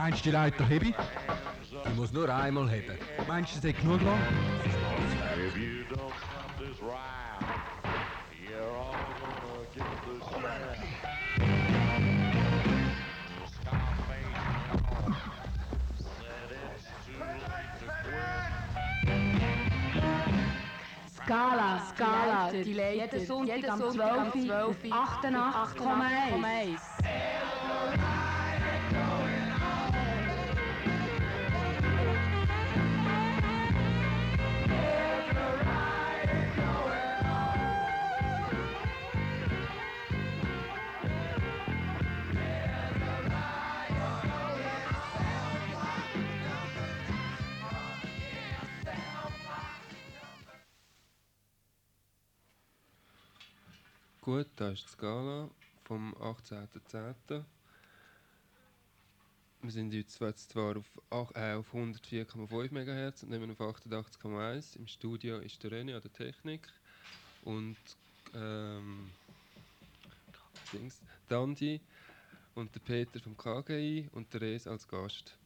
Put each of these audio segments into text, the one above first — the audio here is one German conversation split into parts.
Meinst du, die Leiter hebe ich? Die muss nur einmal heben. Meinst du, sie hat genug lang? If you don't stop this ride, you're all gonna get the share. Scarface said it's too late to quit. Skala, die leitet jeden Sonntag am 12 Uhr auf 88,1. Gut, da ist die Skala vom 18.10. Wir sind jetzt zwar auf 104,5 MHz und nehmen auf 88,1. Im Studio ist der René an der Technik und Dandi und der Peter vom KGI und der Res als Gast.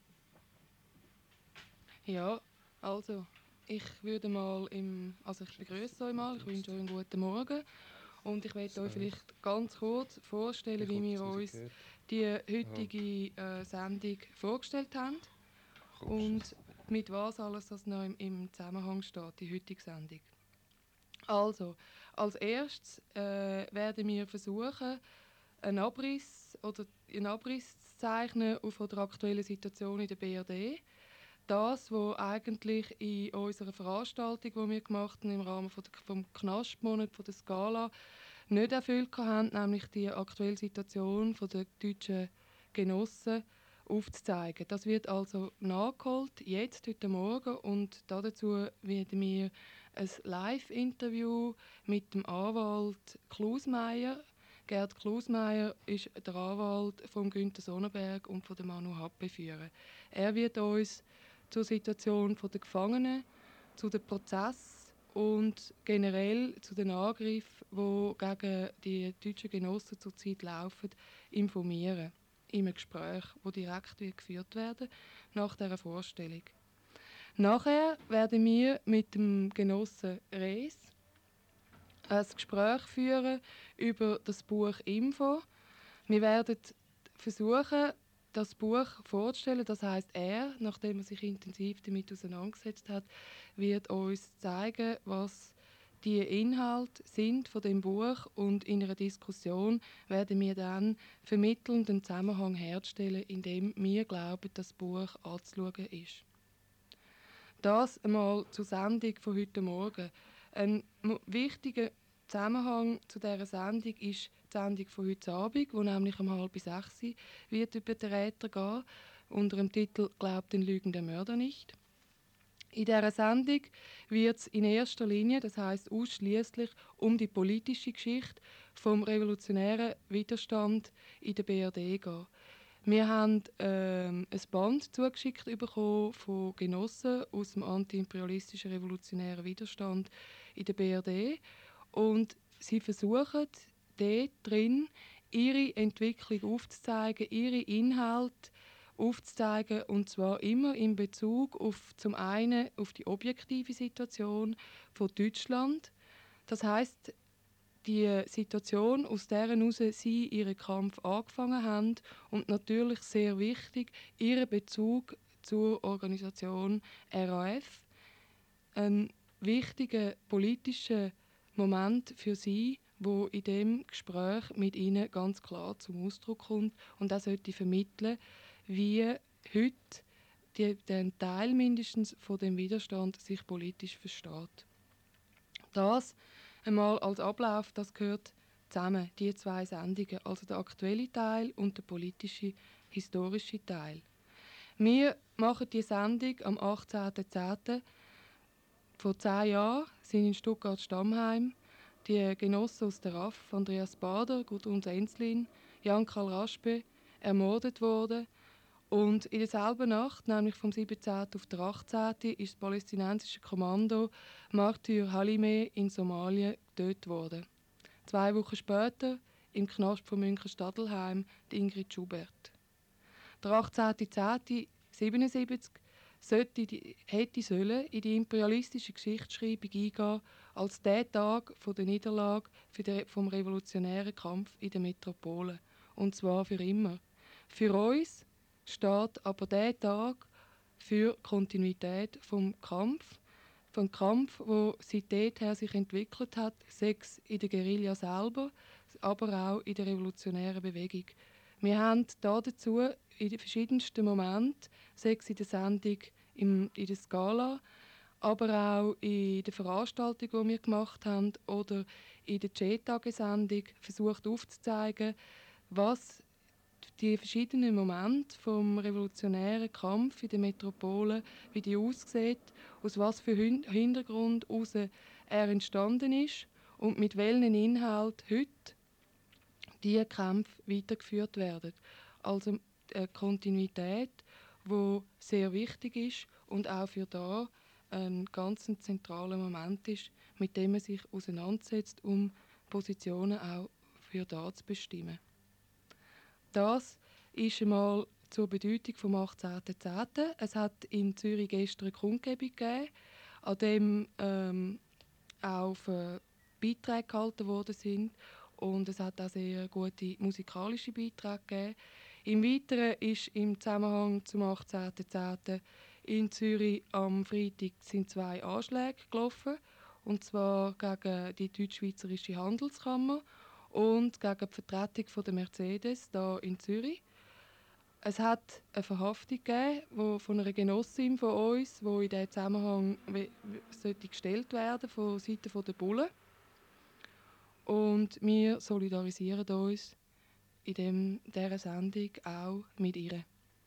Ja, also ich würde mal ich begrüße euch mal, ich wünsche euch einen guten Morgen und ich werde euch vielleicht ganz kurz vorstellen, wie wir uns die heutige Sendung vorgestellt haben und mit was alles das noch im Zusammenhang steht, die heutige Sendung. Also, als erstes werden wir versuchen, einen Abriss zu zeichnen auf der aktuellen Situation in der BRD. Das, was eigentlich in unserer Veranstaltung, die wir gemacht haben, im Rahmen vom Knastmonat von der Skala, nicht erfüllt haben, nämlich die aktuelle Situation der deutschen Genossen aufzuzeigen. Das wird also nachgeholt, jetzt, heute Morgen, und dazu werden wir ein Live-Interview mit dem Anwalt Klausmeier. Gerd Klausmeier ist der Anwalt von Günther Sonnenberg und von Manu Happe führen. Er wird uns zur Situation der Gefangenen, zu dem Prozess und generell zu den Angriffen, die gegen die deutschen Genossen zurzeit laufen, informieren. In einem Gespräch, das direkt geführt werden nach dieser Vorstellung. Nachher werden wir mit dem Genossen Res ein Gespräch führen über das Buch «Info». Wir werden versuchen, das Buch vorzustellen. Das heisst, nachdem er sich intensiv damit auseinandergesetzt hat, wird uns zeigen, was die Inhalte sind von dem Buch, und in einer Diskussion werden wir dann vermittelnd einen Zusammenhang herstellen, in dem wir glauben, das Buch anzuschauen ist. Das einmal zur Sendung von heute Morgen. Ein wichtiger Zusammenhang zu dieser Sendung ist die Sendung von heute Abend, die nämlich um 5:30 wird über den Äther gehen, unter dem Titel «Glaubt den lügenden Mörder nicht». In dieser Sendung wird es in erster Linie, das heisst ausschließlich, um die politische Geschichte vom revolutionären Widerstand in der BRD gehen. Wir haben ein Band zugeschickt bekommen von Genossen aus dem antiimperialistischen revolutionären Widerstand in der BRD. Und sie versuchen dort drin, ihre Entwicklung aufzuzeigen, ihre Inhalte aufzuzeigen, und zwar immer in Bezug auf zum einen auf die objektive Situation von Deutschland. Das heißt, die Situation, aus der heraus sie ihren Kampf angefangen haben, und natürlich sehr wichtig, ihren Bezug zur Organisation RAF. Ein wichtiger politischer Moment für sie, wo in dem Gespräch mit ihnen ganz klar zum Ausdruck kommt, und das sollte vermitteln, wie heute der Teil mindestens von dem Widerstand sich politisch versteht. Das einmal als Ablauf, das gehört zusammen, die zwei Sendungen, also der aktuelle Teil und der politische, historische Teil. Wir machen die Sendung am 18.10. Vor 10 Jahren sind in Stuttgart-Stammheim die Genossen aus der RAF, Andreas Bader, Gudrun Senzlin, Jan-Karl Raspe, ermordet worden. Und in derselben Nacht, nämlich vom 17. auf den 18., ist das palästinensische Kommando Martyr Halimeh in Somalia getötet worden. 2 Wochen später im Knast von München-Stadelheim die Ingrid Schubert. Der 18.10.77 hätte sollen in die imperialistische Geschichtsschreibung eingehen als der Tag der Niederlage vom revolutionären Kampf in den Metropolen. Und zwar für immer. Für uns steht aber dieser Tag für Kontinuität vom Kampf, der seither sich entwickelt hat, sechs in der Guerilla selber, aber auch in der revolutionären Bewegung. Wir haben dazu in den verschiedensten Momenten, sechs in der Sendung in der Skala, aber auch in der Veranstaltung, die wir gemacht haben, oder in der G-Tage-Sendung versucht aufzuzeigen, was die verschiedenen Momente vom revolutionären Kampf in den Metropolen, wie die aussieht, aus was für Hintergrund heraus er entstanden ist und mit welchen Inhalten heute diese Kämpfe weitergeführt werden. Also eine Kontinuität, die sehr wichtig ist und auch für da ein ganz zentraler Moment ist, mit dem man sich auseinandersetzt, um Positionen auch für da zu bestimmen. Das ist einmal zur Bedeutung vom 18.10. Es hat in Zürich gestern eine Kundgebung gegeben, an dem auch Beiträge gehalten worden sind. Und es hat auch sehr gute musikalische Beiträge gegeben. Im Weiteren ist im Zusammenhang zum 18.10. in Zürich am Freitag sind 2 Anschläge gelaufen. Und zwar gegen die Deutsch-Schweizerische Handelskammer und gegen die Vertretung der Mercedes hier in Zürich. Es hat eine Verhaftung gegeben, von einer Genossin von uns, die in diesem Zusammenhang gestellt werden von Seiten der Bullen. Und wir solidarisieren uns in dieser Sendung auch mit ihr.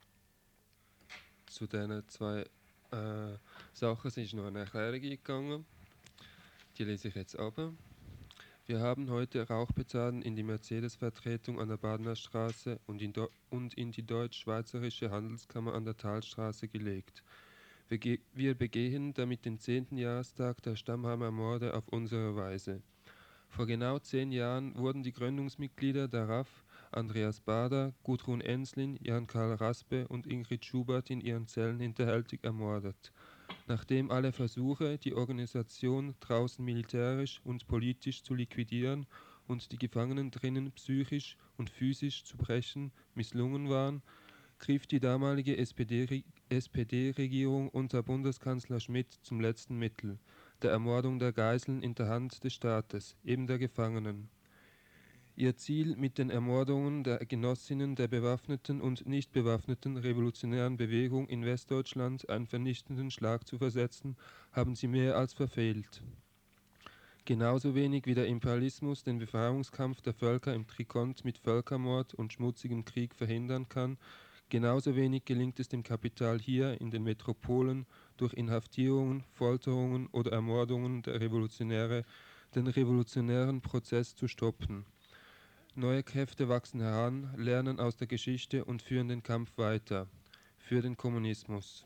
Zu diesen 2 Sachen ist noch eine Erklärung eingegangen. Die lese ich jetzt ab. Wir haben heute Rauchpetarden in die Mercedes-Vertretung an der Badener Straße und in die Deutsch-Schweizerische Handelskammer an der Talstraße gelegt. Wir begehen damit den 10. Jahrestag der Stammheimer-Morde auf unsere Weise. Vor genau 10 Jahren wurden die Gründungsmitglieder der RAF, Andreas Bader, Gudrun Enslin, Jan-Karl Raspe und Ingrid Schubert in ihren Zellen hinterhältig ermordet. Nachdem alle Versuche, die Organisation draußen militärisch und politisch zu liquidieren und die Gefangenen drinnen psychisch und physisch zu brechen, misslungen waren, griff die damalige SPD-Regierung unter Bundeskanzler Schmidt zum letzten Mittel, der Ermordung der Geiseln in der Hand des Staates, eben der Gefangenen. Ihr Ziel mit den Ermordungen der Genossinnen der bewaffneten und nicht bewaffneten revolutionären Bewegung in Westdeutschland einen vernichtenden Schlag zu versetzen, haben sie mehr als verfehlt. Genauso wenig wie der Imperialismus den Befreiungskampf der Völker im Trikont mit Völkermord und schmutzigem Krieg verhindern kann, genauso wenig gelingt es dem Kapital hier in den Metropolen durch Inhaftierungen, Folterungen oder Ermordungen der Revolutionäre den revolutionären Prozess zu stoppen. Neue Kräfte wachsen heran, lernen aus der Geschichte und führen den Kampf weiter. Für den Kommunismus.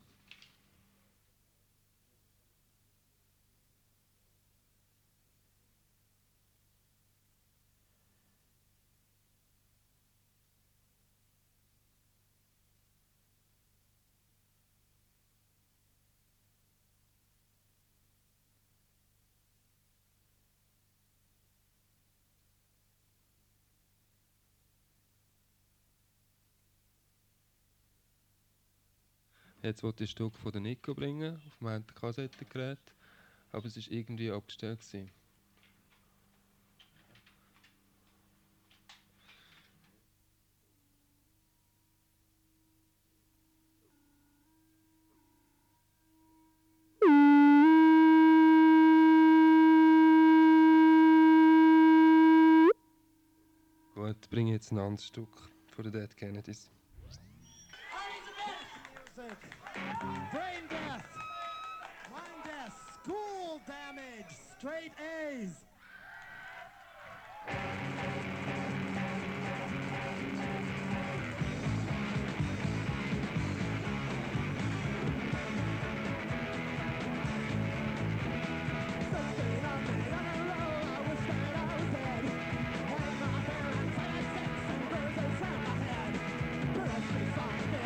Jetzt wollte ich ein Stück von der Nico bringen, auf meinem Kassettengerät, aber es war irgendwie abgestellt gewesen. Gut, ich bringe jetzt ein anderes Stück von den Dead Kennedys. Brain death, mind death, school damage, straight A's. Find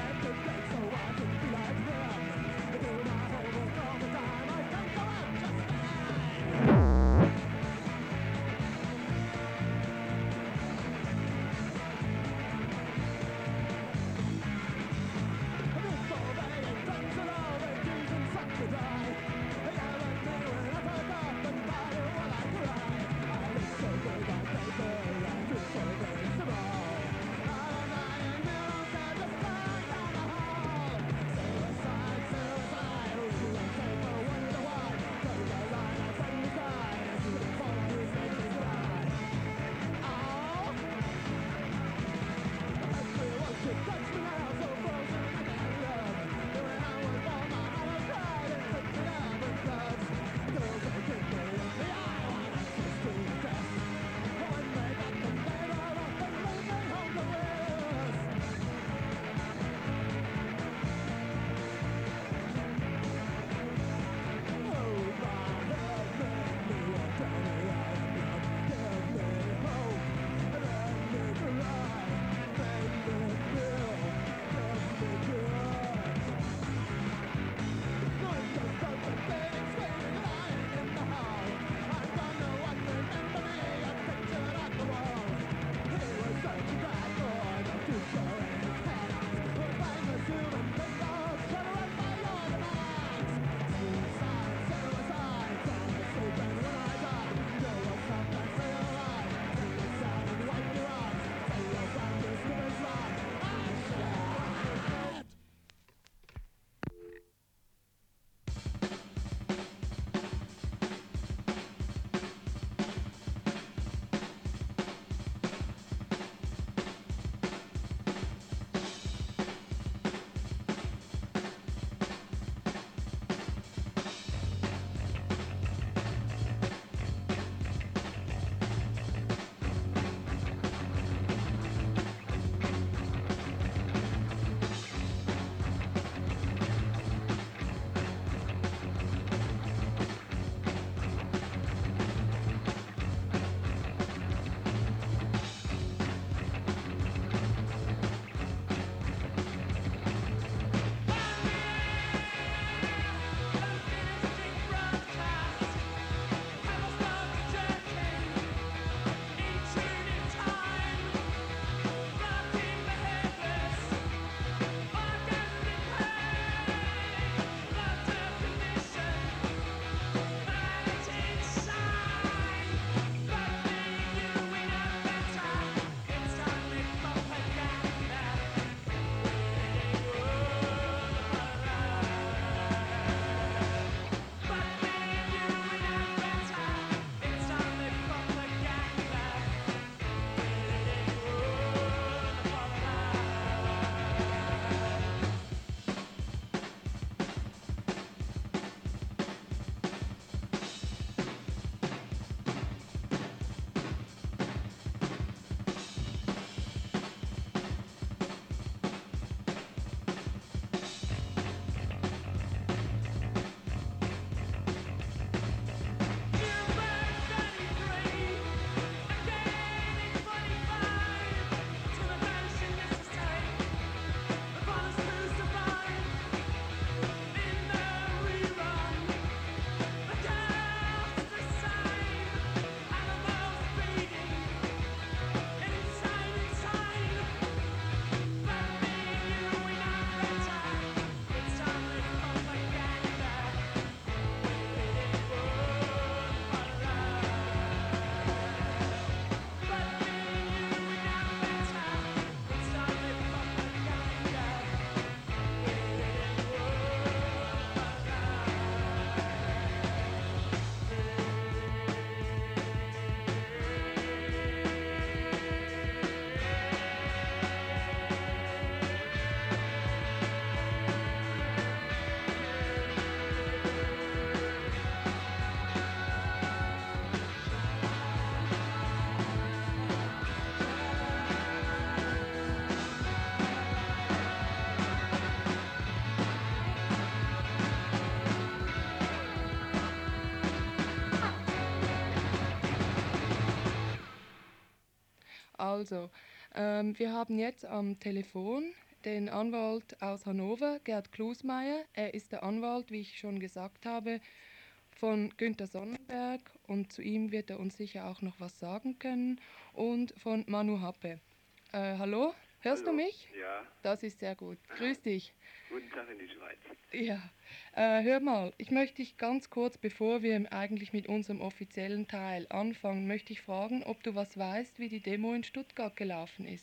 Also, wir haben jetzt am Telefon den Anwalt aus Hannover, Gerd Klusmeier. Er ist der Anwalt, wie ich schon gesagt habe, von Günther Sonnenberg und zu ihm wird er uns sicher auch noch was sagen können und von Manu Happe. Hallo, hörst du mich? Ja, Das ist sehr gut. Grüß dich. guten Tag in die Schweiz. Ja, hör mal, ich möchte dich ganz kurz, bevor wir eigentlich mit unserem offiziellen Teil anfangen, möchte ich fragen, ob du was weißt, wie die Demo in Stuttgart gelaufen ist.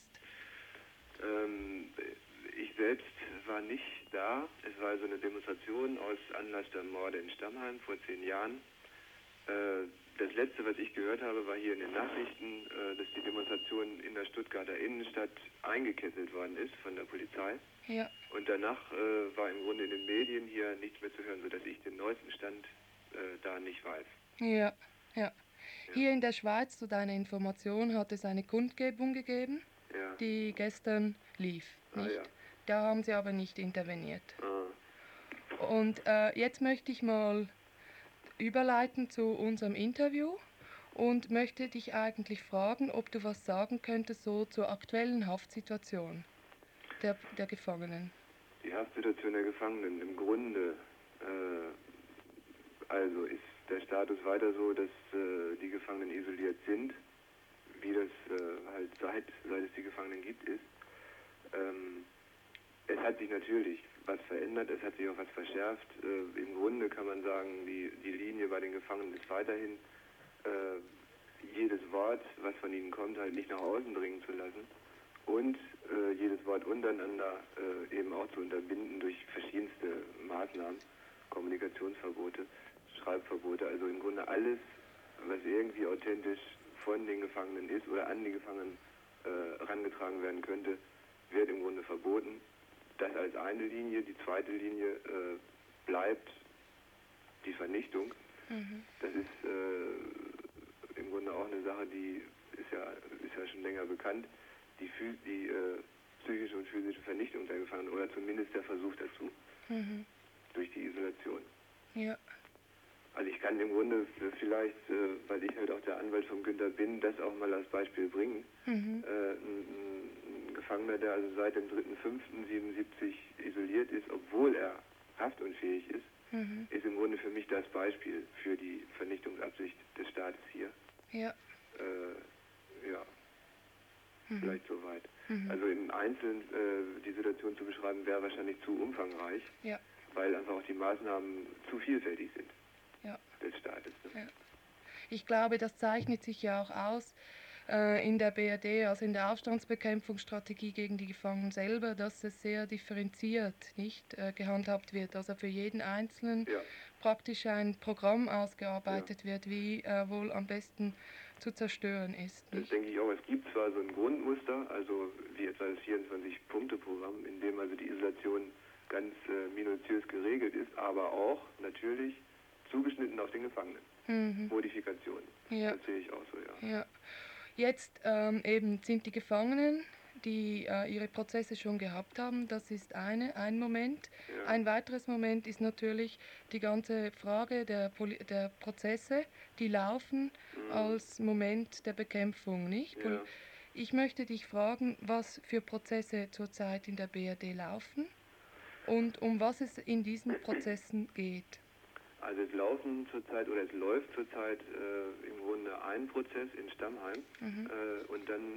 Ich selbst war nicht da. Es war also eine Demonstration aus Anlass der Morde in Stammheim vor 10 Jahren. Das letzte, was ich gehört habe, war hier in den Nachrichten, dass die Demonstration in der Stuttgarter Innenstadt eingekesselt worden ist von der Polizei. Ja. Und danach war im Grunde in den Medien hier nichts mehr zu hören, sodass ich den neuesten Stand da nicht weiß. Ja, ja. Hier in der Schweiz, zu deiner Information, hat es eine Kundgebung gegeben, Ja. die gestern lief. Nicht? Ja. Da haben sie aber nicht interveniert. Ah. Und jetzt möchte ich mal überleiten zu unserem Interview und möchte dich eigentlich fragen, ob du was sagen könntest so zur aktuellen Haftsituation der Gefangenen. Die Haftsituation der Gefangenen im Grunde, also ist der Status weiter so, dass die Gefangenen isoliert sind, wie das halt seit es die Gefangenen gibt ist. Es hat sich natürlich was verändert, es hat sich auch was verschärft. Im Grunde kann man sagen, die Linie bei den Gefangenen ist weiterhin, jedes Wort, was von ihnen kommt, halt nicht nach außen dringen zu lassen und jedes Wort untereinander eben auch zu unterbinden durch verschiedenste Maßnahmen, Kommunikationsverbote, Schreibverbote, also im Grunde alles, was irgendwie authentisch von den Gefangenen ist oder an die Gefangenen herangetragen werden könnte, wird im Grunde verboten. Das als eine Linie. Die zweite Linie bleibt die Vernichtung. Mhm. Das ist im Grunde auch eine Sache, die ist ja schon länger bekannt. Die psychische und physische Vernichtung der Gefangenen oder zumindest der Versuch dazu durch die Isolation. Ja. Also ich kann im Grunde vielleicht, weil ich halt auch der Anwalt von Günther bin, das auch mal als Beispiel bringen. Ein Gefangener, der also seit dem 3.5.77 isoliert ist, obwohl er haftunfähig ist, ist im Grunde für mich das Beispiel für die Vernichtungsabsicht des Staates hier. Ja. Ja, vielleicht soweit. Also im Einzelnen die Situation zu beschreiben, wäre wahrscheinlich zu umfangreich, Ja. weil einfach auch die Maßnahmen zu vielfältig sind des Staates. Ne? Ja. Ich glaube, das zeichnet sich ja auch aus in der BRD, also in der Aufstandsbekämpfungsstrategie gegen die Gefangenen selber, dass es sehr differenziert nicht gehandhabt wird. Also für jeden Einzelnen praktisch ein Programm ausgearbeitet wird, wie wohl am besten zu zerstören ist. Das Nicht? denke ich auch. Es gibt zwar so ein Grundmuster, also wie etwa das 24-Punkte-Programm, in dem also die Isolation ganz minutiös geregelt ist, aber auch natürlich zugeschnitten auf den Gefangenen. Modifikationen. Ja. Das sehe ich auch so, ja. Ja. Jetzt eben sind die Gefangenen, die ihre Prozesse schon gehabt haben, das ist ein Moment. Ja. Ein weiteres Moment ist natürlich die ganze Frage der Prozesse, die laufen als Moment der Bekämpfung, nicht? Ja. Ich möchte dich fragen, was für Prozesse zurzeit in der BRD laufen und um was es in diesen Prozessen geht. Also es läuft zurzeit im Grunde ein Prozess in Stammheim und dann,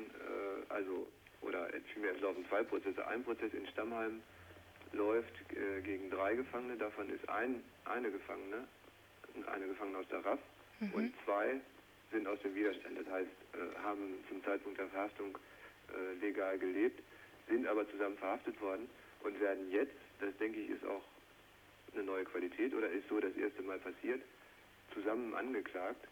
vielmehr es laufen 2 Prozesse. Ein Prozess in Stammheim läuft gegen 3 Gefangene, davon ist eine Gefangene aus der RAF und 2 sind aus dem Widerstand. Das heißt, haben zum Zeitpunkt der Verhaftung legal gelebt, sind aber zusammen verhaftet worden und werden jetzt, das denke ich ist auch eine neue Qualität oder ist so das erste Mal passiert, zusammen angeklagt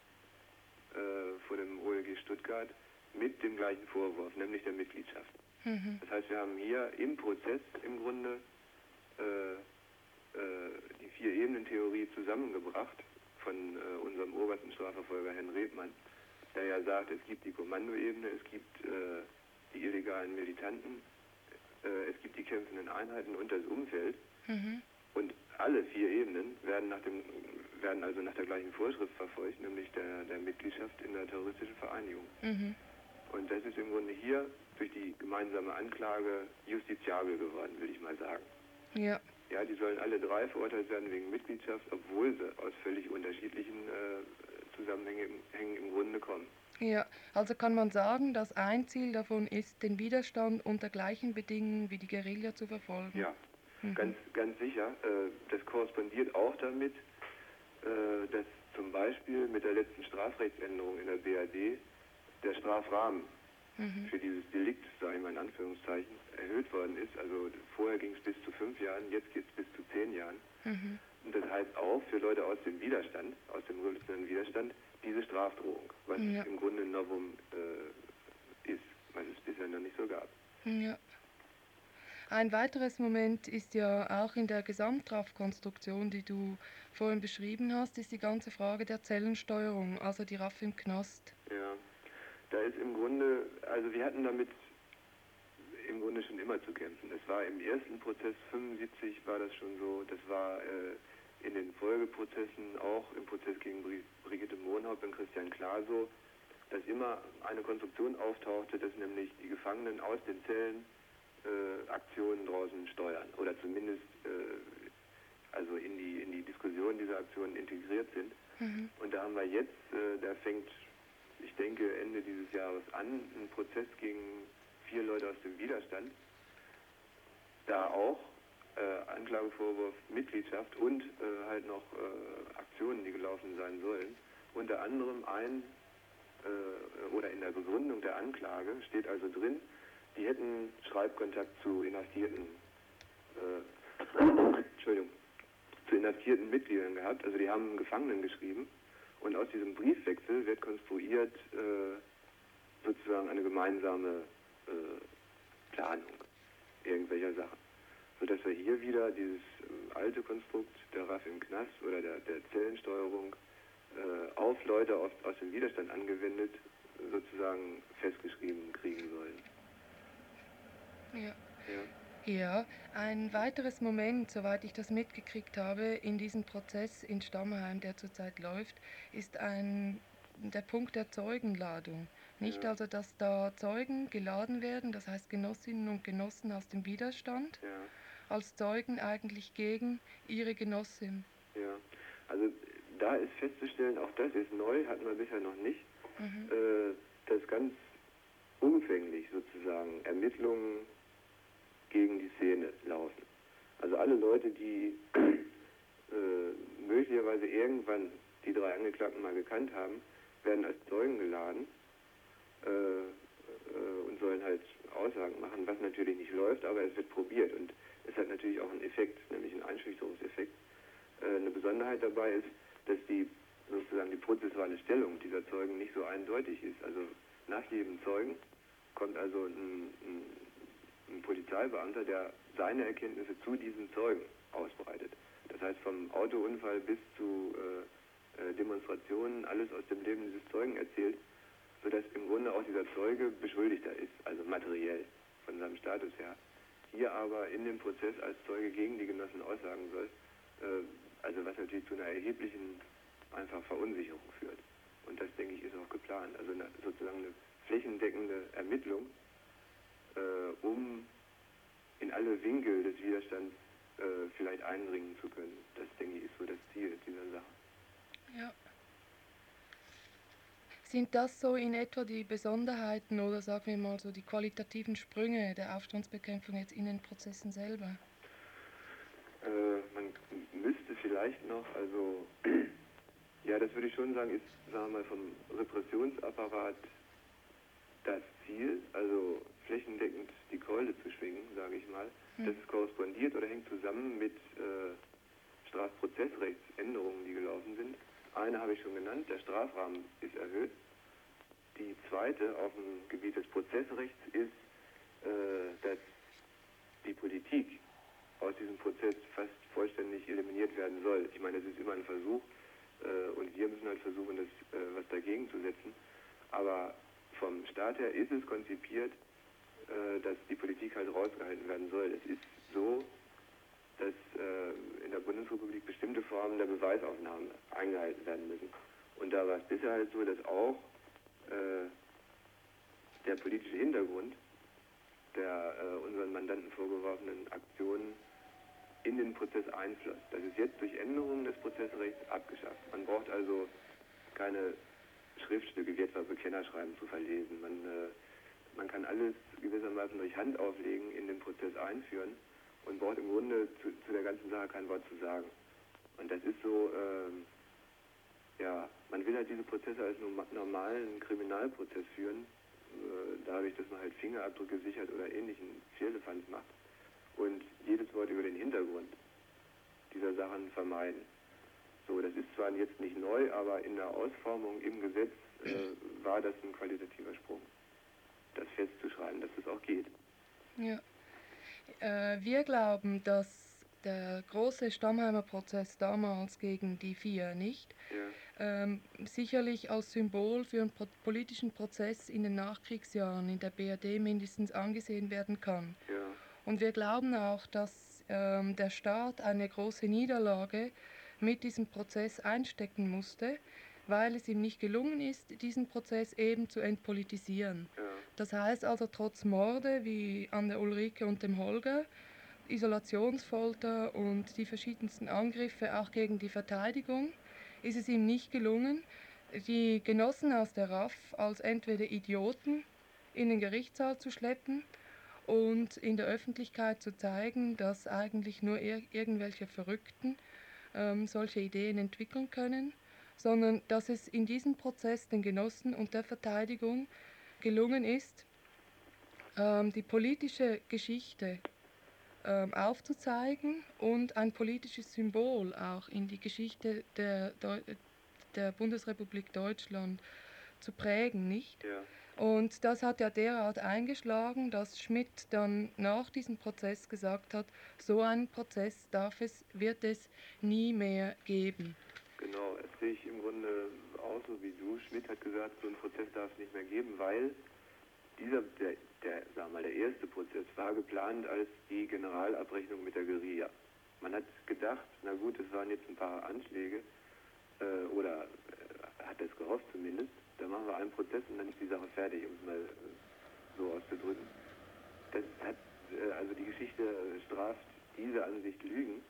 vor dem OLG Stuttgart mit dem gleichen Vorwurf, nämlich der Mitgliedschaft. Das heißt, wir haben hier im Prozess im Grunde die 4-Ebenen-Theorie zusammengebracht von unserem obersten Strafverfolger Herrn Rebmann, der ja sagt, es gibt die Kommandoebene, es gibt die illegalen Militanten, es gibt die kämpfenden Einheiten und das Umfeld. Und alle 4 Ebenen werden also nach der gleichen Vorschrift verfolgt, nämlich der Mitgliedschaft in der terroristischen Vereinigung. Und das ist im Grunde hier durch die gemeinsame Anklage justiziabel geworden, würde ich mal sagen. Ja. Ja, die sollen alle 3 verurteilt werden wegen Mitgliedschaft, obwohl sie aus völlig unterschiedlichen Zusammenhängen im Grunde kommen. Ja, also kann man sagen, dass ein Ziel davon ist, den Widerstand unter gleichen Bedingungen wie die Guerilla zu verfolgen. Ja, ganz sicher. Das korrespondiert auch damit, dass zum Beispiel mit der letzten Strafrechtsänderung in der BRD der Strafrahmen für dieses Delikt, sage ich mal in Anführungszeichen, erhöht worden ist. Also vorher ging es bis zu 5 Jahren, jetzt geht es bis zu 10 Jahren. Und das heißt auch für Leute aus dem Widerstand, aus dem revolutionären Widerstand, diese Strafdrohung, was im Grunde ein Novum ist, was es bisher noch nicht so gab. Ja. Ein weiteres Moment ist ja auch in der Gesamtstrafkonstruktion, die du vorhin beschrieben hast, ist die ganze Frage der Zellensteuerung, also die RAF im Knast. Ja, da ist im Grunde, also wir hatten damit im Grunde schon immer zu kämpfen. Es war im ersten Prozess 75 war das schon so, das war in den Folgeprozessen, auch im Prozess gegen Brigitte Mohnhaupt und Christian Klar so, dass immer eine Konstruktion auftauchte, dass nämlich die Gefangenen aus den Zellen Aktionen draußen steuern oder zumindest also in die Diskussion dieser Aktionen integriert sind. Und da haben wir jetzt, da fängt, ich denke, Ende dieses Jahres an, ein Prozess gegen 4 Leute aus dem Widerstand. Da auch Anklagevorwurf Mitgliedschaft und halt noch Aktionen, die gelaufen sein sollen. Unter anderem oder in der Begründung der Anklage steht also drin, die hätten Schreibkontakt zu inhaftierten Mitgliedern gehabt, also die haben Gefangenen geschrieben und aus diesem Briefwechsel wird konstruiert sozusagen eine gemeinsame Planung irgendwelcher Sachen. Sodass wir hier wieder dieses alte Konstrukt der RAF im Knast oder der Zellensteuerung auf Leute aus dem Widerstand angewendet sozusagen festgeschrieben kriegen sollen. Ja, ein weiteres Moment, soweit ich das mitgekriegt habe, in diesem Prozess in Stammheim, der zurzeit läuft, ist der Punkt der Zeugenladung. Nicht also, dass da Zeugen geladen werden, das heißt Genossinnen und Genossen aus dem Widerstand, als Zeugen eigentlich gegen ihre Genossin. Ja, also da ist festzustellen, auch das ist neu, hatten wir bisher noch nicht, dass ganz umfänglich sozusagen Ermittlungen gegen die Szene laufen. Also alle Leute, die möglicherweise irgendwann die 3 Angeklagten mal gekannt haben, werden als Zeugen geladen und sollen halt Aussagen machen, was natürlich nicht läuft, aber es wird probiert und es hat natürlich auch einen Effekt, nämlich einen Einschüchterungseffekt. Eine Besonderheit dabei ist, dass sozusagen die prozessuale Stellung dieser Zeugen nicht so eindeutig ist. Also nach jedem Zeugen kommt also ein Polizeibeamter, der seine Erkenntnisse zu diesen Zeugen ausbreitet. Das heißt, vom Autounfall bis zu Demonstrationen, alles aus dem Leben dieses Zeugen erzählt, sodass im Grunde auch dieser Zeuge Beschuldigter ist, also materiell von seinem Status her. Hier aber in dem Prozess als Zeuge gegen die Genossen aussagen soll, also was natürlich zu einer erheblichen einfach Verunsicherung führt. Und das, denke ich, ist auch geplant. Also sozusagen eine flächendeckende Ermittlung, um in alle Winkel des Widerstands vielleicht eindringen zu können. Das, denke ich, ist so das Ziel dieser Sache. Ja. Sind das so in etwa die Besonderheiten oder sagen wir mal so die qualitativen Sprünge der Aufstandsbekämpfung jetzt in den Prozessen selber? Man müsste vielleicht noch, also ja, das würde ich schon sagen, ist, sagen wir mal, vom Repressionsapparat das Ziel, also flächendeckend die Keule zu schwingen, sage ich mal. Das korrespondiert oder hängt zusammen mit Strafprozessrechtsänderungen, die gelaufen sind. Eine habe ich schon genannt, der Strafrahmen ist erhöht. Die zweite auf dem Gebiet des Prozessrechts ist, dass die Politik aus diesem Prozess fast vollständig eliminiert werden soll. Ich meine, das ist immer ein Versuch und wir müssen halt versuchen, was dagegen zu setzen. Aber vom Staat her ist es konzipiert, dass die Politik halt rausgehalten werden soll. Es ist so, dass in der Bundesrepublik bestimmte Formen der Beweisaufnahme eingehalten werden müssen. Und da war es bisher halt so, dass auch der politische Hintergrund der unseren Mandanten vorgeworfenen Aktionen in den Prozess einfloss. Das ist jetzt durch Änderungen des Prozessrechts abgeschafft. Man braucht also keine Schriftstücke wie etwa Bekennerschreiben zu verlesen. Man kann alles gewissermaßen durch Hand auflegen, in den Prozess einführen und braucht im Grunde zu der ganzen Sache kein Wort zu sagen. Und das ist so, man will halt diese Prozesse als normalen Kriminalprozess führen, dadurch, dass man halt Fingerabdrücke sichert oder ähnlichen Firlefanz macht und jedes Wort über den Hintergrund dieser Sachen vermeiden. So, das ist zwar jetzt nicht neu, aber in der Ausformung im Gesetz war das ein qualitativer Sprung, das festzuschreiben, dass das auch geht. Ja. Wir glauben, dass der große Stammheimer Prozess damals gegen die vier nicht sicherlich als Symbol für einen politischen Prozess in den Nachkriegsjahren in der BRD mindestens angesehen werden kann. Ja. Und wir glauben auch, dass der Staat eine große Niederlage mit diesem Prozess einstecken musste, weil es ihm nicht gelungen ist, diesen Prozess eben zu entpolitisieren. Ja. Das heißt also, trotz Morde wie an der Ulrike und dem Holger, Isolationsfolter und die verschiedensten Angriffe auch gegen die Verteidigung, ist es ihm nicht gelungen, die Genossen aus der RAF als entweder Idioten in den Gerichtssaal zu schleppen und in der Öffentlichkeit zu zeigen, dass eigentlich nur irgendwelche Verrückten solche Ideen entwickeln können, sondern dass es in diesem Prozess den Genossen und der Verteidigung gelungen ist, die politische Geschichte aufzuzeigen und ein politisches Symbol auch in die Geschichte der Bundesrepublik Deutschland zu prägen, nicht? Ja. Und das hat ja derart eingeschlagen, dass Schmidt dann nach diesem Prozess gesagt hat, so einen Prozess wird es nie mehr geben. Genau, das sehe ich im Grunde auch so wie du. Schmidt hat gesagt, so einen Prozess darf es nicht mehr geben, weil der erste Prozess war geplant als die Generalabrechnung mit der Guerilla. Man hat gedacht, na gut, es waren jetzt ein paar Anschläge, hat das gehofft zumindest, da machen wir einen Prozess und dann ist die Sache fertig, um es mal so auszudrücken. Also die Geschichte straft diese Ansicht Lügen.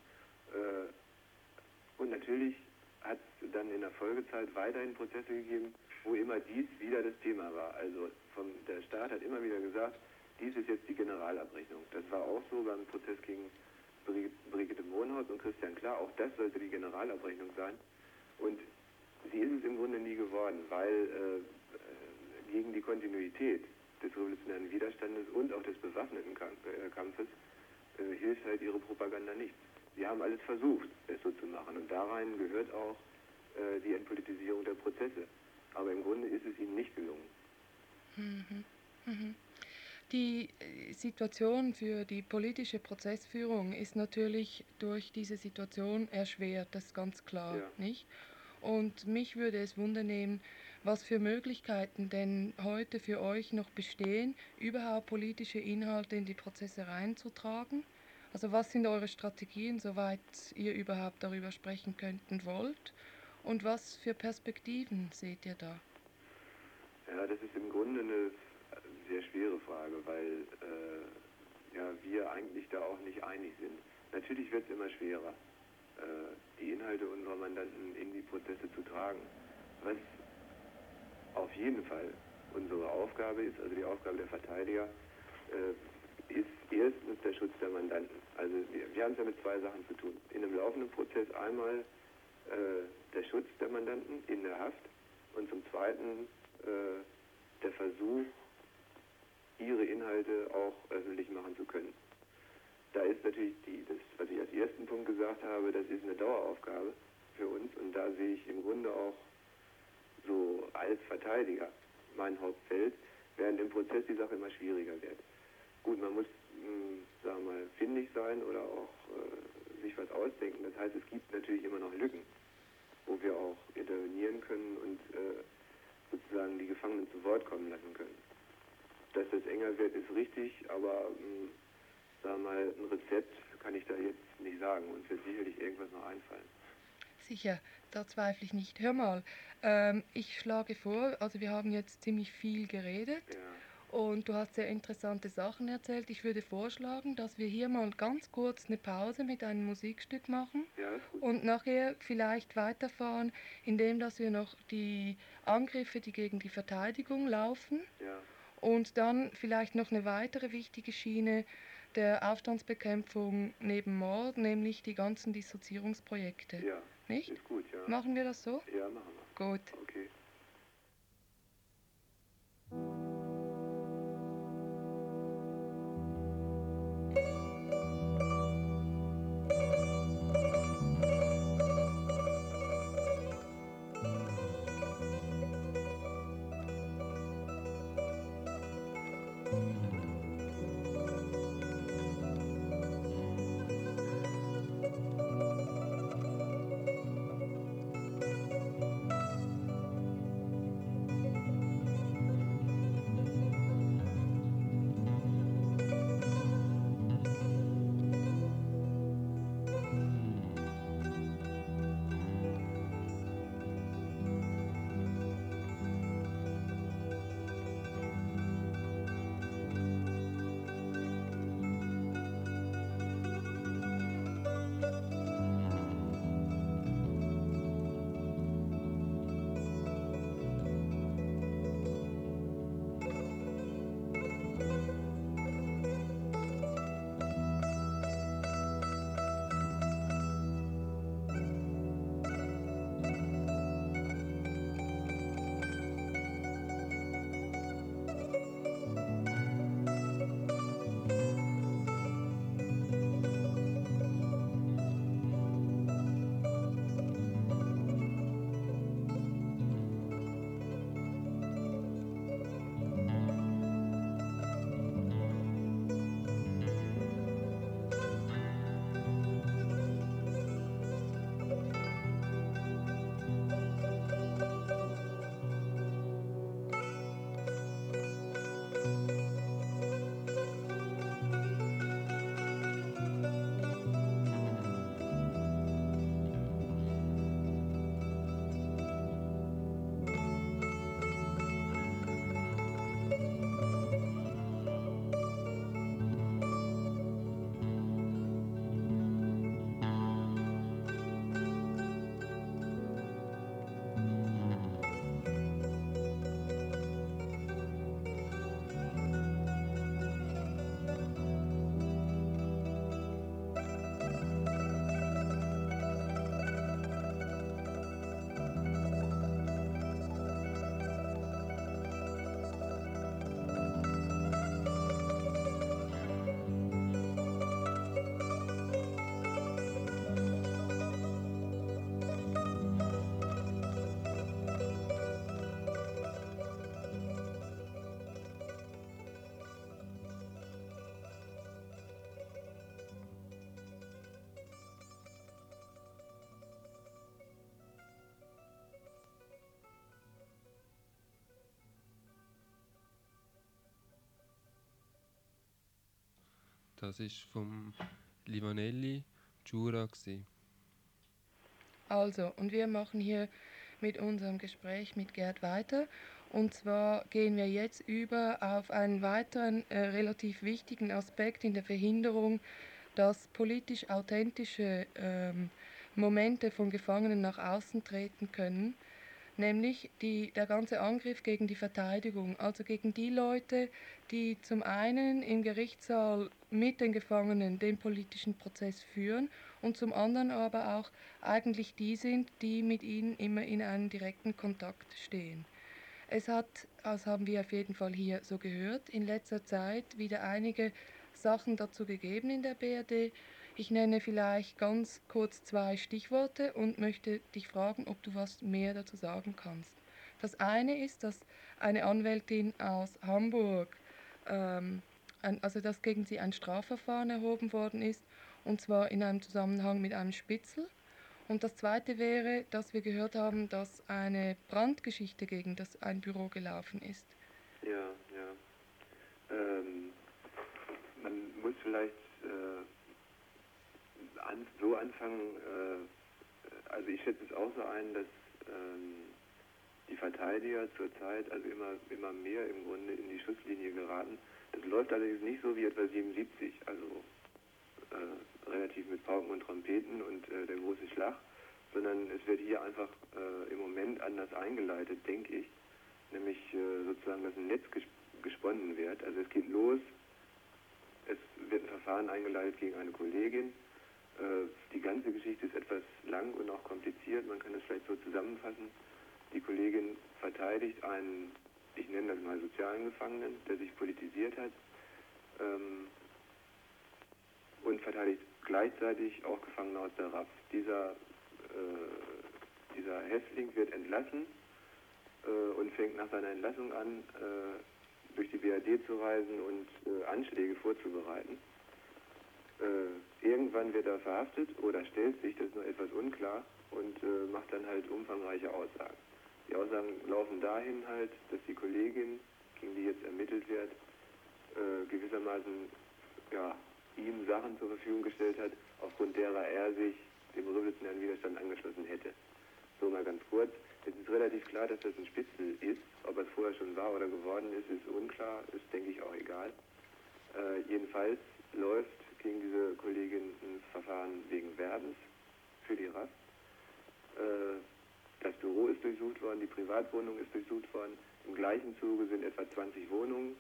Und natürlich hat es dann in der Folgezeit weiterhin Prozesse gegeben, wo immer dies wieder das Thema war. Also der Staat hat immer wieder gesagt, dies ist jetzt die Generalabrechnung. Das war auch so beim Prozess gegen Brigitte Mohnhaus und Christian Klar. Auch das sollte die Generalabrechnung sein. Und sie ist es im Grunde nie geworden, weil gegen die Kontinuität des revolutionären Widerstandes und auch des bewaffneten Kampfes hilft halt ihre Propaganda nichts. Sie haben alles versucht, es so zu machen. Und da rein gehört auch die Entpolitisierung der Prozesse. Aber im Grunde ist es ihnen nicht gelungen. Mhm. Mhm. Die Situation für die politische Prozessführung ist natürlich durch diese Situation erschwert, das ist ganz klar, Ja. nicht? Und mich würde es wundernehmen, was für Möglichkeiten denn heute für euch noch bestehen, überhaupt politische Inhalte in die Prozesse reinzutragen. Also was sind eure Strategien, soweit ihr überhaupt darüber sprechen könnt und wollt? Und was für Perspektiven seht ihr da? Ja, das ist im Grunde eine sehr schwere Frage, weil wir eigentlich da auch nicht einig sind. Natürlich wird es immer schwerer, die Inhalte unserer Mandanten in die Prozesse zu tragen. Was auf jeden Fall unsere Aufgabe ist, also die Aufgabe der Verteidiger, ist erstens der Schutz der Mandanten. Also wir haben es ja mit zwei Sachen zu tun. In einem laufenden Prozess einmal der Schutz der Mandanten in der Haft und zum Zweiten der Versuch, ihre Inhalte auch öffentlich machen zu können. Da ist natürlich das, was ich als ersten Punkt gesagt habe, das ist eine Daueraufgabe für uns und da sehe ich im Grunde auch so als Verteidiger mein Hauptfeld, während im Prozess die Sache immer schwieriger wird. Gut, man muss, sagen wir mal, findig sein oder auch sich was ausdenken. Das heißt, es gibt natürlich immer noch Lücken, wo wir auch intervenieren können und sozusagen die Gefangenen zu Wort kommen lassen können. Dass das enger wird, ist richtig, aber sagen wir mal, ein Rezept kann ich da jetzt nicht sagen. Uns wird sicherlich irgendwas noch einfallen. Sicher, da zweifle ich nicht. Hör mal, ich schlage vor, also wir haben jetzt ziemlich viel geredet. Ja. Und du hast sehr interessante Sachen erzählt. Ich würde vorschlagen, dass wir hier mal ganz kurz eine Pause mit einem Musikstück machen Ja, ist gut. und nachher vielleicht weiterfahren, indem dass wir noch die Angriffe, die gegen die Verteidigung laufen, Ja, und dann vielleicht noch eine weitere wichtige Schiene der Aufstandsbekämpfung neben Mord, nämlich die ganzen Dissoziierungsprojekte. ja. Nicht? Ist gut, ja. Machen wir das so? Ja, machen wir. Gut. Okay. Das ist vom Livanelli Giura gsi. Also, und wir machen hier mit unserem Gespräch mit Gerd weiter. Und zwar gehen wir jetzt über auf einen weiteren relativ wichtigen Aspekt in der Verhinderung, dass politisch authentische Momente von Gefangenen nach außen treten können, nämlich der ganze Angriff gegen die Verteidigung, also gegen die Leute, die zum einen im Gerichtssaal mit den Gefangenen den politischen Prozess führen und zum anderen aber auch eigentlich die sind, die mit ihnen immer in einem direkten Kontakt stehen. Es hat, das haben wir auf jeden Fall hier so gehört, in letzter Zeit wieder einige Sachen dazu gegeben in der BRD. Ich nenne vielleicht ganz kurz 2 Stichworte und möchte dich fragen, ob du was mehr dazu sagen kannst. Das eine ist, dass eine Anwältin aus Hamburg, also dass gegen sie ein Strafverfahren erhoben worden ist, und zwar in einem Zusammenhang mit einem Spitzel. Und das zweite wäre, dass wir gehört haben, dass eine Brandgeschichte gegen ein Büro gelaufen ist. Ja, ja. Man muss vielleicht so anfangen, also ich schätze es auch so ein, dass die Verteidiger zurzeit also immer mehr im Grunde in die Schusslinie geraten. Das läuft allerdings nicht so wie etwa 77, also relativ mit Pauken und Trompeten und der große Schlag, sondern es wird hier einfach im Moment anders eingeleitet, denke ich, nämlich sozusagen, dass ein Netz gesponnen wird. Also es geht los, es wird ein Verfahren eingeleitet gegen eine Kollegin. Die ganze Geschichte ist etwas lang und auch kompliziert, man kann das vielleicht so zusammenfassen. Die Kollegin verteidigt einen, ich nenne das mal sozialen Gefangenen, der sich politisiert hat, und verteidigt gleichzeitig auch Gefangene aus der RAF. Dieser Häftling wird entlassen und fängt nach seiner Entlassung an, durch die BRD zu reisen und Anschläge vorzubereiten. Irgendwann wird er verhaftet oder stellt sich, das ist noch etwas unklar, und macht dann halt umfangreiche Aussagen. Die Aussagen laufen dahin halt, dass die Kollegin, gegen die jetzt ermittelt wird, gewissermaßen ihm Sachen zur Verfügung gestellt hat, aufgrund derer er sich dem revolutionären Widerstand angeschlossen hätte. So mal ganz kurz. Es ist relativ klar, dass das ein Spitzel ist. Ob es vorher schon war oder geworden ist, ist unklar. Ist, denke ich, auch egal. Jedenfalls läuft gegen diese Kollegin ein Verfahren wegen Werbens für die RAF. Das Büro ist durchsucht worden, die Privatwohnung ist durchsucht worden. Im gleichen Zuge sind etwa 20 Wohnungen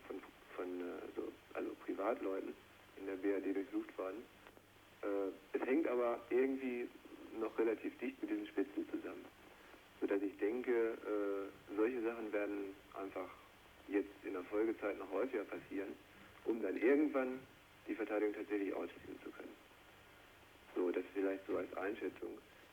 also Privatleuten in der BRD durchsucht worden. Es hängt aber irgendwie noch relativ dicht mit diesem Spitzel zusammen. Sodass ich denke, solche Sachen werden einfach jetzt in der Folgezeit noch häufiger passieren, um dann irgendwann die Verteidigung tatsächlich ausschließen zu können. So, das vielleicht so als Einschätzung.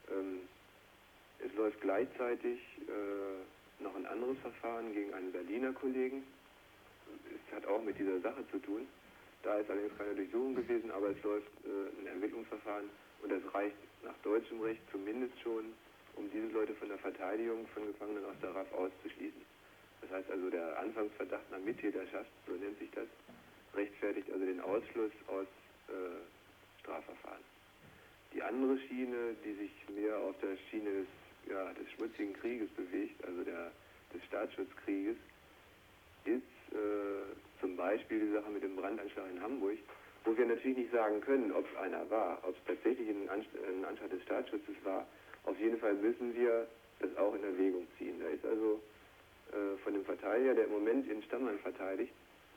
Es läuft gleichzeitig noch ein anderes Verfahren gegen einen Berliner Kollegen. Es hat auch mit dieser Sache zu tun. Da ist allerdings keine Durchsuchung gewesen, aber es läuft ein Ermittlungsverfahren und das reicht nach deutschem Recht zumindest schon, um diese Leute von der Verteidigung von Gefangenen aus der RAF auszuschließen. Das heißt also, der Anfangsverdacht nach Mittäterschaft, so nennt sich das, rechtfertigt also den Ausschluss aus Strafverfahren. Die andere Schiene, die sich mehr auf der Schiene des schmutzigen Krieges bewegt, also des Staatsschutzkrieges, ist zum Beispiel die Sache mit dem Brandanschlag in Hamburg, wo wir natürlich nicht sagen können, ob es einer war, ob es tatsächlich ein Anschlag des Staatsschutzes war. Auf jeden Fall müssen wir das auch in Erwägung ziehen. Da ist also von dem Verteidiger, der im Moment in Stammheim verteidigt,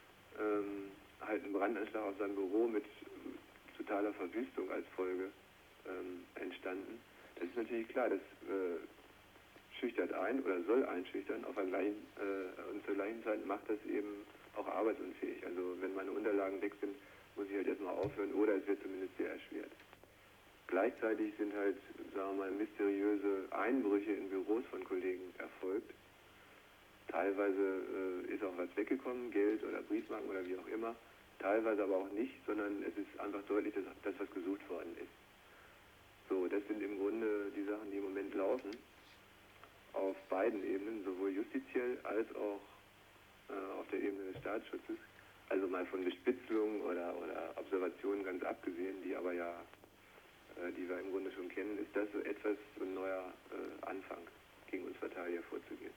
halt ein Brandanschlag auf seinem Büro mit totaler Verwüstung als Folge entstanden. Das ist natürlich klar, das schüchtert ein oder soll einschüchtern, und zur gleichen Zeit macht das eben auch arbeitsunfähig. Also wenn meine Unterlagen weg sind, muss ich halt erstmal aufhören oder es wird zumindest sehr erschwert. Gleichzeitig sind halt, sagen wir mal, mysteriöse Einbrüche in Büros von Kollegen erfolgt. Teilweise ist auch was weggekommen, Geld oder Briefmarken oder wie auch immer. Teilweise aber auch nicht, sondern es ist einfach deutlich, dass das, was gesucht worden ist. So, das sind im Grunde die Sachen, die im Moment laufen. Auf beiden Ebenen, sowohl justiziell als auch auf der Ebene des Staatsschutzes. Also mal von Bespitzelung oder Observationen ganz abgesehen, die aber die wir im Grunde schon kennen, ist das so etwas, so ein neuer Anfang, gegen uns Verteidiger vorzugehen.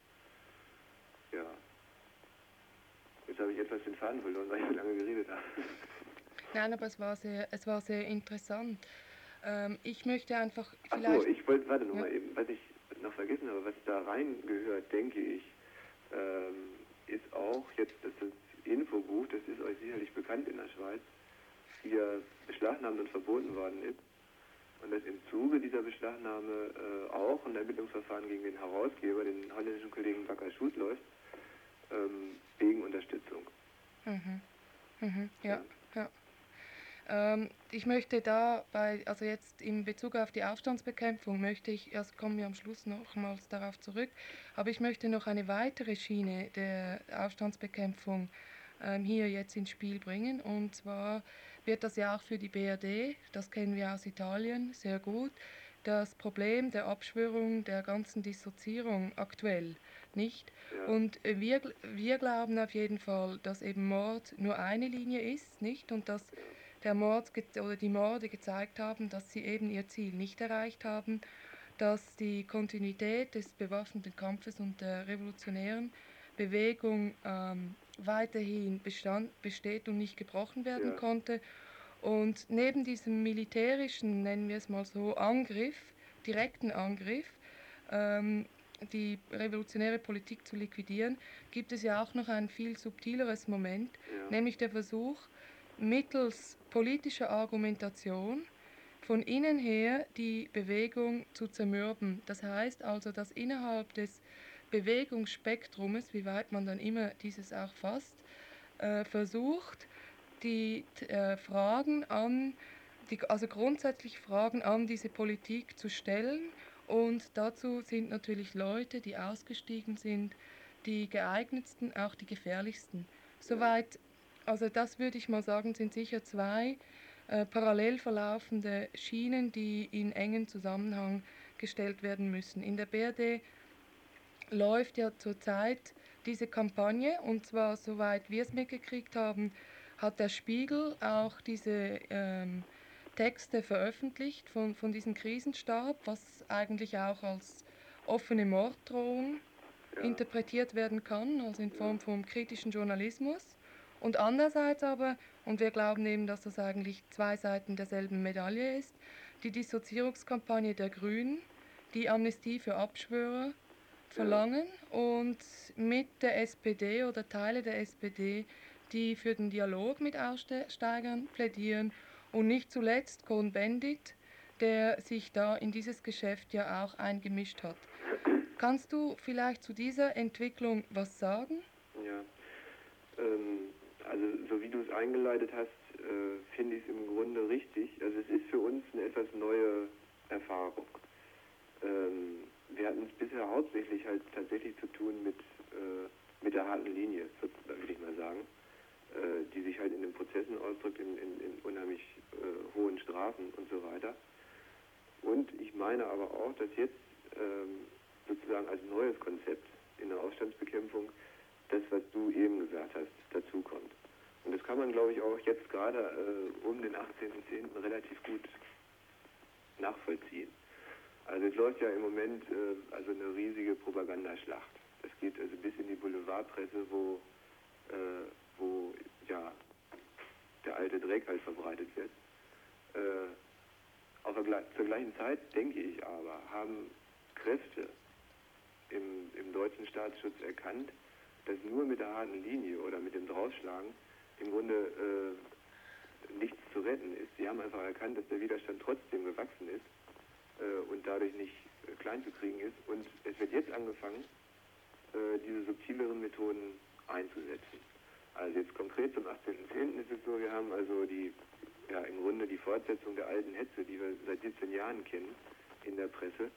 Ja. Jetzt habe ich etwas den Faden verloren, weil ich so lange geredet habe. Nein, aber es war sehr interessant. Ich möchte einfach vielleicht... Ach so, ich wollte, warte noch mal eben, was ich noch vergessen habe, was da reingehört, denke ich, ist auch jetzt, dass das Infobuch, das ist euch sicherlich bekannt in der Schweiz, hier beschlagnahmt und verboten worden ist. Und dass im Zuge dieser Beschlagnahme auch ein Ermittlungsverfahren gegen den Herausgeber, den holländischen Kollegen Bakker Schut, läuft, wegen Unterstützung. Ja. Ich möchte also jetzt in Bezug auf die Aufstandsbekämpfung erst kommen wir am Schluss nochmals darauf zurück, aber ich möchte noch eine weitere Schiene der Aufstandsbekämpfung hier jetzt ins Spiel bringen, und zwar wird das ja auch für die BRD, das kennen wir aus Italien sehr gut, das Problem der Abschwörung, der ganzen Dissoziierung aktuell, nicht? Ja. Und wir glauben auf jeden Fall, dass eben Mord nur eine Linie ist, nicht? Und dass die Morde gezeigt haben, dass sie eben ihr Ziel nicht erreicht haben, dass die Kontinuität des bewaffneten Kampfes und der revolutionären Bewegung weiterhin besteht und nicht gebrochen werden konnte. Und neben diesem militärischen, nennen wir es mal so, direkten Angriff, die revolutionäre Politik zu liquidieren, gibt es ja auch noch ein viel subtileres Moment, nämlich der Versuch, mittels politischer Argumentation von innen her die Bewegung zu zermürben. Das heißt also, dass innerhalb des Bewegungsspektrums, wie weit man dann immer dieses auch fasst, versucht, also grundsätzlich Fragen an diese Politik zu stellen. Und dazu sind natürlich Leute, die ausgestiegen sind, die geeignetsten, auch die gefährlichsten. Soweit, also das würde ich mal sagen, sind sicher zwei parallel verlaufende Schienen, die in engen Zusammenhang gestellt werden müssen. In der BRD läuft ja zurzeit diese Kampagne, und zwar, soweit wir es mitgekriegt haben, hat der Spiegel auch diese Texte veröffentlicht von diesem Krisenstab, was eigentlich auch als offene Morddrohung interpretiert werden kann, also in Form von kritischen Journalismus. Und andererseits aber, und wir glauben eben, dass das eigentlich zwei Seiten derselben Medaille ist, die Dissoziierungskampagne der Grünen, die Amnestie für Abschwörer verlangen, und mit der SPD oder Teile der SPD, die für den Dialog mit Aussteigern plädieren, und nicht zuletzt Cohn-Bendit, der sich da in dieses Geschäft ja auch eingemischt hat. Kannst du vielleicht zu dieser Entwicklung was sagen? Ja, also so wie du es eingeleitet hast, finde ich es im Grunde richtig. Also es ist für uns eine etwas neue Erfahrung. Wir hatten es bisher hauptsächlich halt tatsächlich zu tun mit der harten Linie, würde ich mal sagen, die sich halt in den Prozessen ausdrückt, in unheimlich hohen Strafen und so weiter. Und ich meine aber auch, dass jetzt sozusagen als neues Konzept in der Aufstandsbekämpfung das, was du eben gesagt hast, dazukommt. Und das kann man, glaube ich, auch jetzt gerade um den 18.10. relativ gut nachvollziehen. Also es läuft ja im Moment also eine riesige Propagandaschlacht. Das geht also bis in die Boulevardpresse, wo ja der alte Dreck halt verbreitet wird. Zur gleichen Zeit, denke ich aber, haben Kräfte im deutschen Staatsschutz erkannt, dass nur mit der harten Linie oder mit dem Draufschlagen im Grunde nichts zu retten ist. Sie haben einfach erkannt, dass der Widerstand trotzdem gewachsen ist und dadurch nicht klein zu kriegen ist. Und es wird jetzt angefangen, diese subtileren Methoden einzusetzen. Also jetzt konkret zum 18.10. ist es so, wir haben also im Grunde die Fortsetzung der alten Hetze, die wir seit 17 Jahren kennen in der Presse.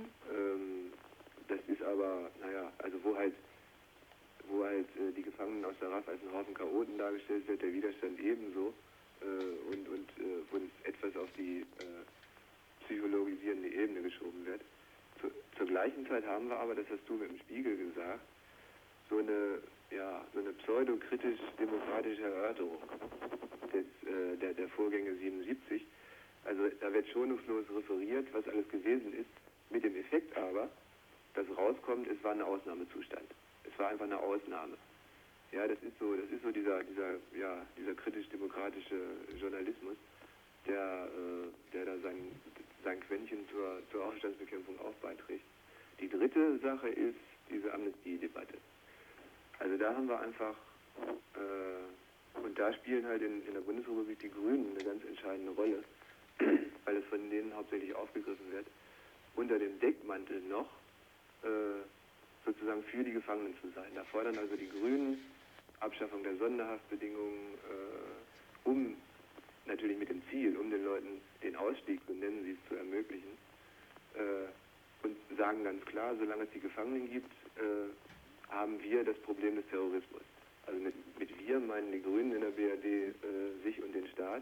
Das ist aber, also wo halt die Gefangenen aus der RAF als ein Haufen Chaoten dargestellt wird, der Widerstand ebenso und wo es etwas auf die psychologisierende Ebene geschoben wird. Zur gleichen Zeit haben wir aber, das hast du mit dem Spiegel gesagt, so eine pseudo-kritisch-demokratische Erörterung der Vorgänge 77. Also da wird schonungslos referiert, was alles gewesen ist, mit dem Effekt aber, dass rauskommt, es war ein Ausnahmezustand. Es war einfach eine Ausnahme. Ja, das ist so dieser kritisch-demokratische Journalismus, der da sein Quäntchen zur Aufstandsbekämpfung auch beiträgt. Die dritte Sache ist diese Amnestie-Debatte. Also da haben wir einfach, und da spielen halt in der Bundesrepublik die Grünen eine ganz entscheidende Rolle, weil es von denen hauptsächlich aufgegriffen wird, unter dem Deckmantel noch sozusagen für die Gefangenen zu sein. Da fordern also die Grünen Abschaffung der Sonderhaftbedingungen, um natürlich mit dem Ziel, um den Leuten den Ausstieg, so nennen sie es, zu ermöglichen, und sagen ganz klar, solange es die Gefangenen gibt, haben wir das Problem des Terrorismus. Also mit wir meinen die Grünen in der BRD sich und den Staat.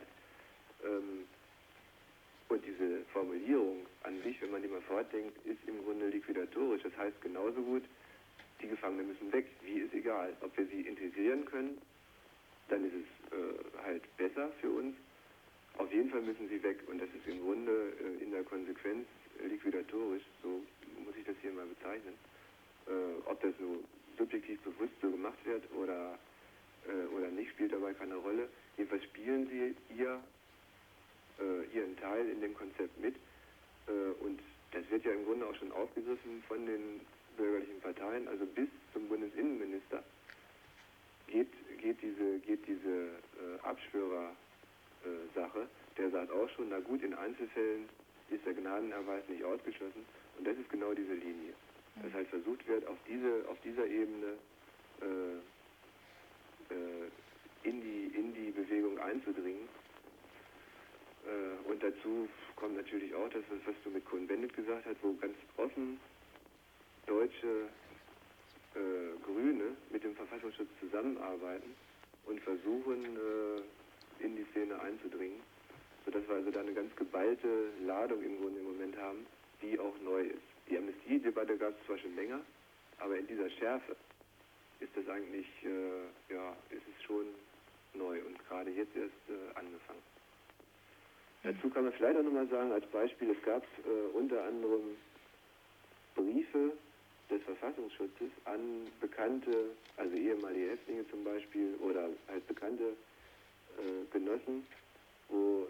Und diese Formulierung an sich, wenn man die mal fortdenkt, ist im Grunde liquidatorisch. Das heißt genauso gut, die Gefangenen müssen weg. Wie ist egal. Ob wir sie integrieren können, dann ist es halt besser für uns. Auf jeden Fall müssen sie weg. Und das ist im Grunde in der Konsequenz liquidatorisch. Teil in dem Konzept mit. Und das wird ja im Grunde auch schon aufgegriffen von den bürgerlichen Parteien, also bis zum Bundesinnenminister geht diese Abschwörer-Sache. Der sagt auch schon, na gut, in Einzelfällen ist der Gnadenerweis nicht ausgeschlossen. Und das ist genau diese Linie. Dass halt versucht wird, auf dieser Ebene in die Bewegung einzudringen. Und dazu kommt natürlich auch das, was du mit Cohn-Bendit gesagt hast, wo ganz offen deutsche Grüne mit dem Verfassungsschutz zusammenarbeiten und versuchen, in die Szene einzudringen, sodass wir also da eine ganz geballte Ladung im Grunde im Moment haben, die auch neu ist. Die Amnestiedebatte gab es zwar schon länger, aber in dieser Schärfe ist das eigentlich, ist es schon neu und gerade jetzt erst angefangen. Dazu kann man vielleicht auch nochmal sagen, als Beispiel, es gab unter anderem Briefe des Verfassungsschutzes an bekannte, also ehemalige Häftlinge zum Beispiel, oder halt bekannte Genossen, wo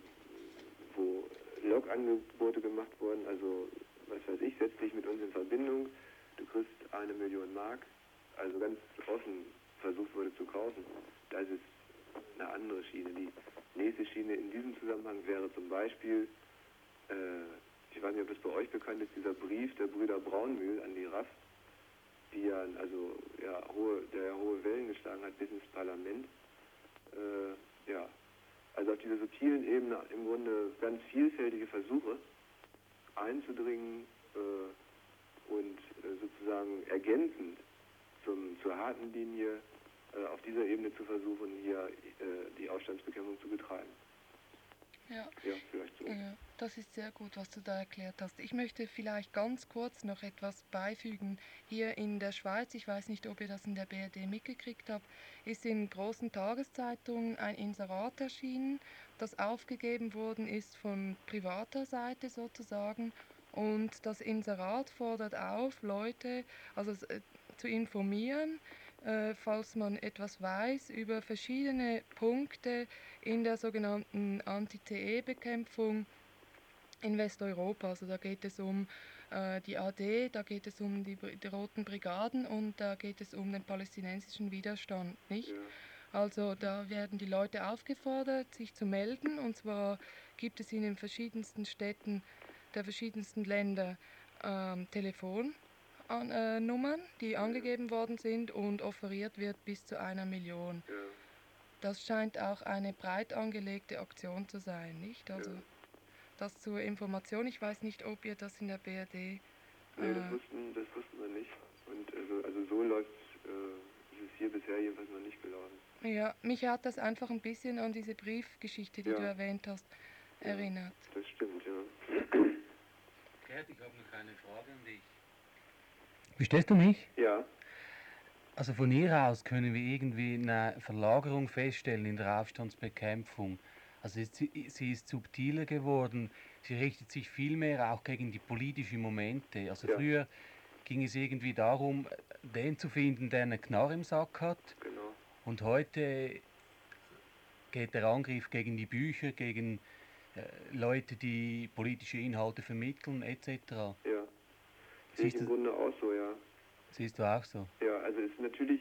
Log-Angebote gemacht wurden, also was weiß ich, setz dich mit uns in Verbindung, du kriegst 1 Million Mark, also ganz offen versucht wurde zu kaufen. Das ist eine andere Schiene. Die nächste Schiene in diesem Zusammenhang wäre zum Beispiel, ich weiß nicht, ob das bei euch bekannt ist, dieser Brief der Brüder Braunmühl an die RAF, die ja, also der hohe Wellen geschlagen hat bis ins Parlament. Also auf dieser subtilen Ebene im Grunde ganz vielfältige Versuche einzudringen und sozusagen ergänzend zur harten Linie auf dieser Ebene zu versuchen, hier die Aufstandsbekämpfung zu betreiben. Ja. Ja, vielleicht so. Ja, das ist sehr gut, was du da erklärt hast. Ich möchte vielleicht ganz kurz noch etwas beifügen. Hier in der Schweiz, ich weiß nicht, ob ihr das in der BRD mitgekriegt habt, ist in großen Tageszeitungen ein Inserat erschienen, das aufgegeben worden ist von privater Seite sozusagen. Und das Inserat fordert auf, Leute zu informieren, falls man etwas weiß über verschiedene Punkte in der sogenannten Anti-TE-Bekämpfung in Westeuropa. Also da geht es um die AD, da geht es um die Roten Brigaden und da geht es um den palästinensischen Widerstand, nicht? Ja. Also da werden die Leute aufgefordert, sich zu melden, und zwar gibt es in den verschiedensten Städten der verschiedensten Länder Telefonnummern, die angegeben worden sind, und offeriert wird bis zu 1 Million. Ja. Das scheint auch eine breit angelegte Aktion zu sein, nicht? Also das zur Information. Ich weiß nicht, ob ihr das in der BRD... Nee, das wussten wir nicht. Und also so läuft ist es hier bisher jedenfalls noch nicht gelaufen. Ja, mich hat das einfach ein bisschen an diese Briefgeschichte, die Ja. du erwähnt hast, erinnert. Das stimmt, ja. Gerd, ich habe noch eine Frage an dich. Verstehst du mich? Ja, Also von hier aus können wir irgendwie eine Verlagerung feststellen in der Aufstandsbekämpfung. Also sie ist subtiler geworden, sie richtet sich viel mehr auch gegen die politischen Momente. Also Ja. früher ging es irgendwie darum, den zu finden, der eine Knarre im Sack hat. genau. Und heute geht der Angriff gegen die Bücher, gegen Leute, die politische Inhalte vermitteln, etc. Ja. Sehe ich Siehst im du, Grunde auch so, ja. siehst du auch so? Ja, also es ist natürlich,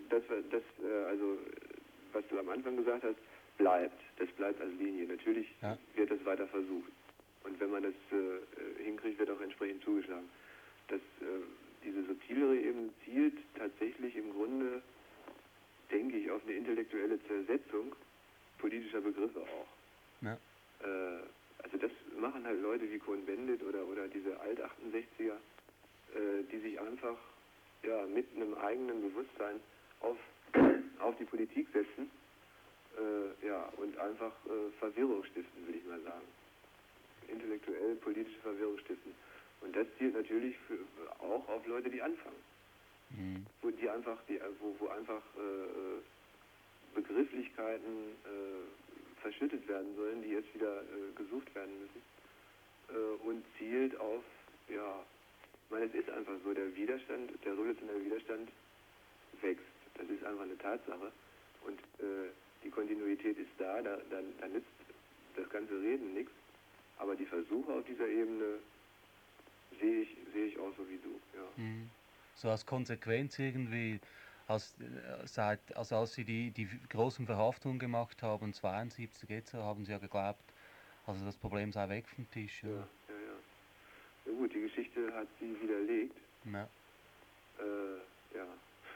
was du am Anfang gesagt hast, bleibt. Das bleibt als Linie. Natürlich Ja. wird das weiter versucht. Und wenn man das hinkriegt, wird auch entsprechend zugeschlagen. Diese subtilere Ebene zielt tatsächlich im Grunde, denke ich, auf eine intellektuelle Zersetzung politischer Begriffe auch. Ja. Also das machen halt Leute wie Cohn-Bendit oder diese Alt-68er, die sich einfach mit einem eigenen Bewusstsein auf die Politik setzen und einfach Verwirrung stiften, will ich mal sagen. Intellektuell politische Verwirrung stiften. Und das zielt natürlich auch auf Leute, die anfangen. Mhm. Wo einfach Begrifflichkeiten verschüttet werden sollen, die jetzt wieder gesucht werden müssen. Und zielt auf, ich meine, es ist einfach so, der revolutionäre Widerstand wächst. Das ist einfach eine Tatsache. Und die Kontinuität ist da nützt das ganze Reden nichts. Aber die Versuche auf dieser Ebene sehe ich auch so wie du, ja. So als Konsequenz irgendwie, als sie die großen Verhaftungen gemacht haben, 72 etc., haben sie ja geglaubt, also das Problem sei weg vom Tisch. Ja. Na gut, die Geschichte hat sie widerlegt. Ja. Ja.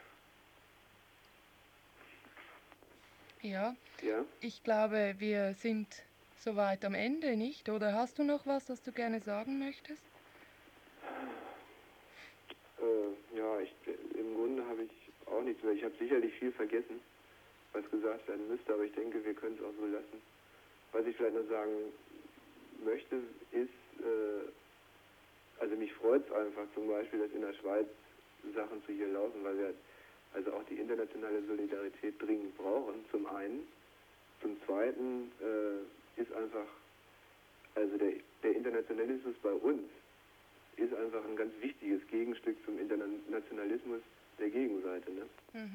Ja, Ja? ich glaube, wir sind soweit am Ende, nicht? Oder hast du noch was, das du gerne sagen möchtest? Ja, im Grunde habe ich auch nichts mehr. Ich habe sicherlich viel vergessen, was gesagt werden müsste, aber ich denke, wir können es auch so lassen. Was ich vielleicht noch sagen möchte, ist, also mich freut es einfach zum Beispiel, dass in der Schweiz Sachen zu hier laufen, weil wir also auch die internationale Solidarität dringend brauchen, zum einen. Zum zweiten ist einfach, also der Internationalismus bei uns ist einfach ein ganz wichtiges Gegenstück zum Internationalismus der Gegenseite. Ne?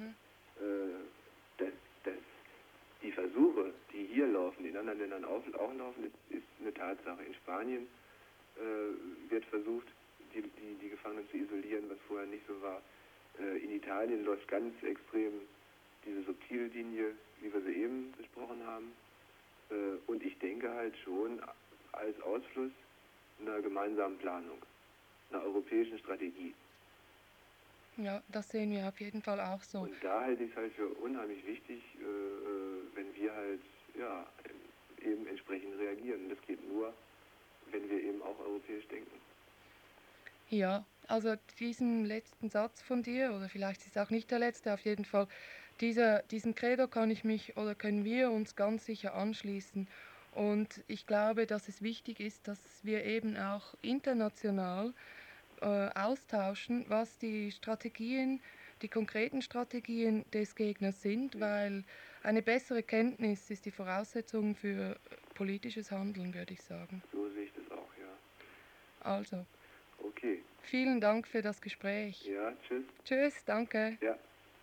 Die Versuche, die hier laufen, in anderen Ländern auch laufen, ist eine Tatsache. In Spanien wird versucht, die Gefangenen zu isolieren, was vorher nicht so war. In Italien läuft ganz extrem diese Subtillinie, wie wir sie eben besprochen haben. Und ich denke halt schon als Ausfluss einer gemeinsamen Planung, einer europäischen Strategie. Ja, das sehen wir auf jeden Fall auch so. Und da halte ich es halt für unheimlich wichtig, wenn wir halt ja, eben entsprechend reagieren. Und das geht nur, wenn wir eben auch europäisch denken. Ja, also diesen letzten Satz von dir, oder vielleicht ist es auch nicht der letzte, auf jeden Fall, diesem Credo kann ich mich oder können wir uns ganz sicher anschließen. Und ich glaube, dass es wichtig ist, dass wir eben auch international austauschen, was die Strategien, die konkreten Strategien des Gegners sind, weil eine bessere Kenntnis ist die Voraussetzung für politisches Handeln, würde ich sagen. So sehe ich das auch, ja. Also, okay. Vielen Dank für das Gespräch. Ja, tschüss. Tschüss, danke. Ja.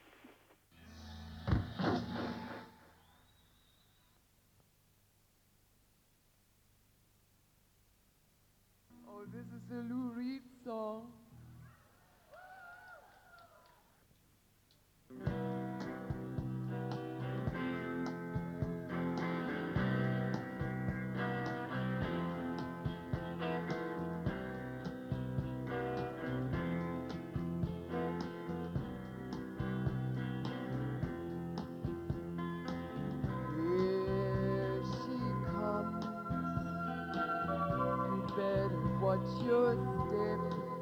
Oh, this is a Lou Reed song. Here she comes. You better watch your step.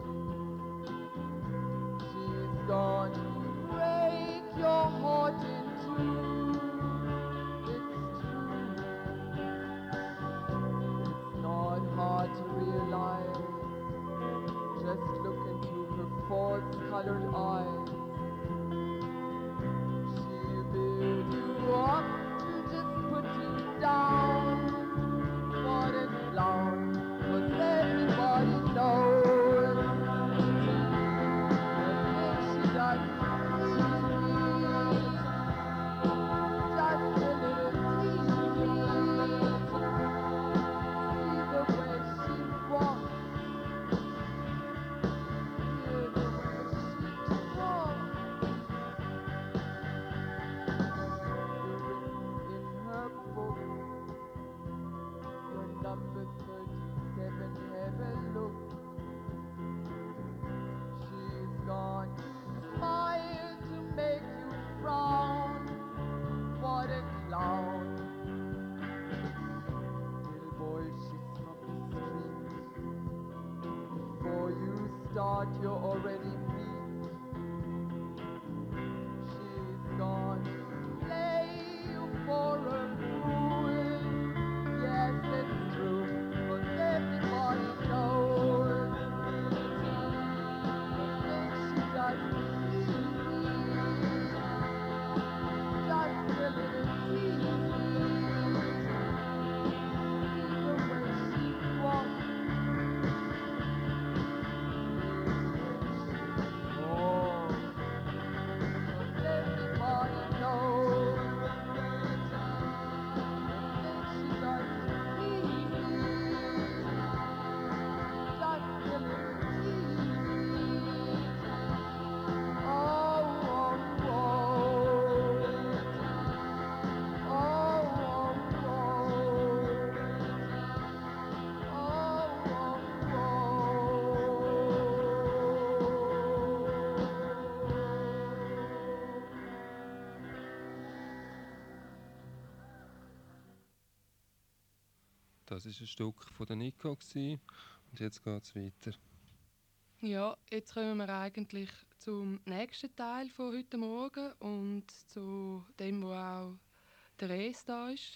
She's gonna break your heart in two. It's true. It's not hard to realize. Just look into her false-colored eyes. She'll build you up and just put you down. What a clown, 'cause everybody knows. The things she does, she's mean. Just a little tease. See the way she walks. Hear the way she talks. In her book, your number 37, have a look. She's gone to smile to make you frown. What a clown. Little boy, she's from the street. Before you start, you're already beat. She's gone to play you for a fool. Yes, it's true, 'cause everybody knows. The things she does, she's mean. Just a little tease. See the way she walks. Das war ein Stück von der Nico gewesen. Und jetzt geht es weiter. Ja, jetzt kommen wir eigentlich zum nächsten Teil von heute Morgen und zu dem, wo auch der Res da ist,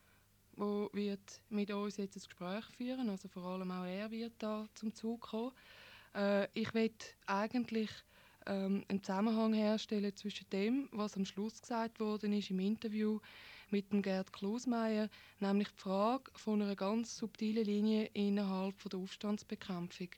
wo wird mit uns jetzt ein Gespräch führen, also vor allem auch er wird da zum Zug kommen. Ich will eigentlich einen Zusammenhang herstellen zwischen dem, was am Schluss gesagt worden ist im Interview mit dem Gerd Klausmeier, nämlich die Frage von einer ganz subtilen Linie innerhalb der Aufstandsbekämpfung.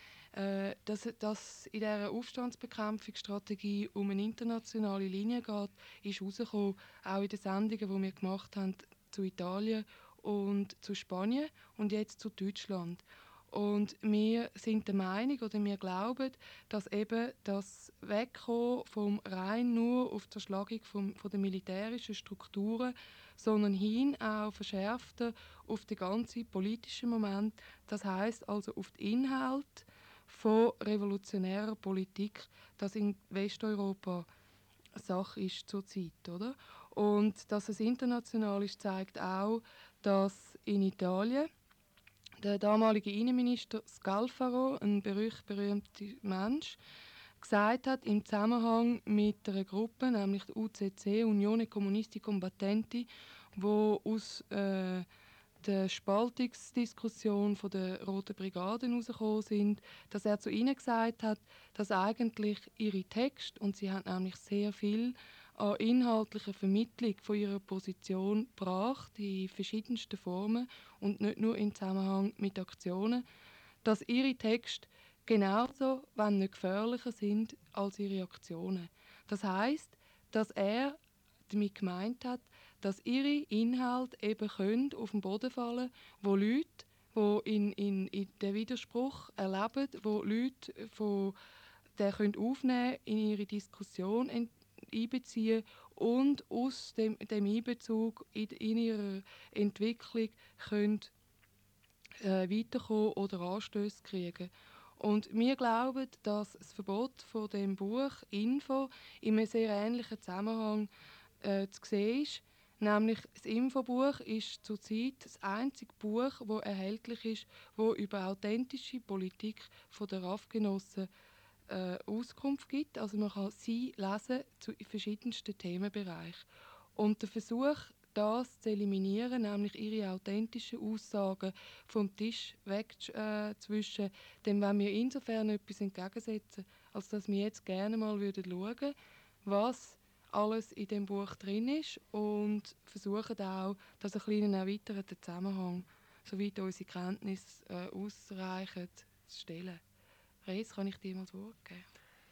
Dass in dieser Aufstandsbekämpfungsstrategie um eine internationale Linie geht, ist herausgekommen, auch in den Sendungen, die wir gemacht haben zu Italien und zu Spanien und jetzt zu Deutschland. Und wir sind der Meinung oder wir glauben, dass eben das Wegkommen vom rein nur auf die Zerschlagung von den militärischen Strukturen, sondern hin auch verschärfter auf den ganzen politischen Moment, das heißt also auf den Inhalt von revolutionärer Politik, das in Westeuropa Sache ist zurzeit, oder? Und dass es international ist, zeigt auch, dass in Italien der damalige Innenminister Scalfaro, ein berühmter Mensch, gesagt hat im Zusammenhang mit einer Gruppe, nämlich der UCC, Unione Comunisti Combattenti, wo aus der Spaltungsdiskussion von der Roten Brigade herausgekommen sind, dass er zu ihnen gesagt hat, dass eigentlich ihre Texte, und sie hat nämlich sehr viel an inhaltlicher Vermittlung von ihrer Position gebracht, in verschiedensten Formen und nicht nur im Zusammenhang mit Aktionen, dass ihre Texte genauso, wenn nicht gefährlicher sind als ihre Aktionen. Das heißt, dass er damit gemeint hat, dass ihre Inhalte eben können auf den Boden fallen, wo Leute, die in den Widerspruch erleben, wo Leute den können aufnehmen, in ihre Diskussion einbeziehen und aus dem Einbezug in ihrer Entwicklung können weiterkommen oder Anstöße kriegen. Und wir glauben, dass das Verbot von dem Buch Info in einem sehr ähnlichen Zusammenhang zu sehen ist. Nämlich das Infobuch ist zurzeit das einzige Buch, das erhältlich ist, das über authentische Politik der RAF-Genossen Auskunft gibt. Also man kann sie lesen zu verschiedensten Themenbereichen. Und der Versuch, das zu eliminieren, nämlich ihre authentischen Aussagen vom Tisch wegzuwischen, dem wollen wir insofern etwas entgegensetzen, als dass wir jetzt gerne mal schauen würden, was alles in dem Buch drin ist und versuchen auch, das ein bisschen erweiterten Zusammenhang, soweit unsere Kenntnisse ausreichen, zu stellen. Res, kann ich dir mal das Wort geben?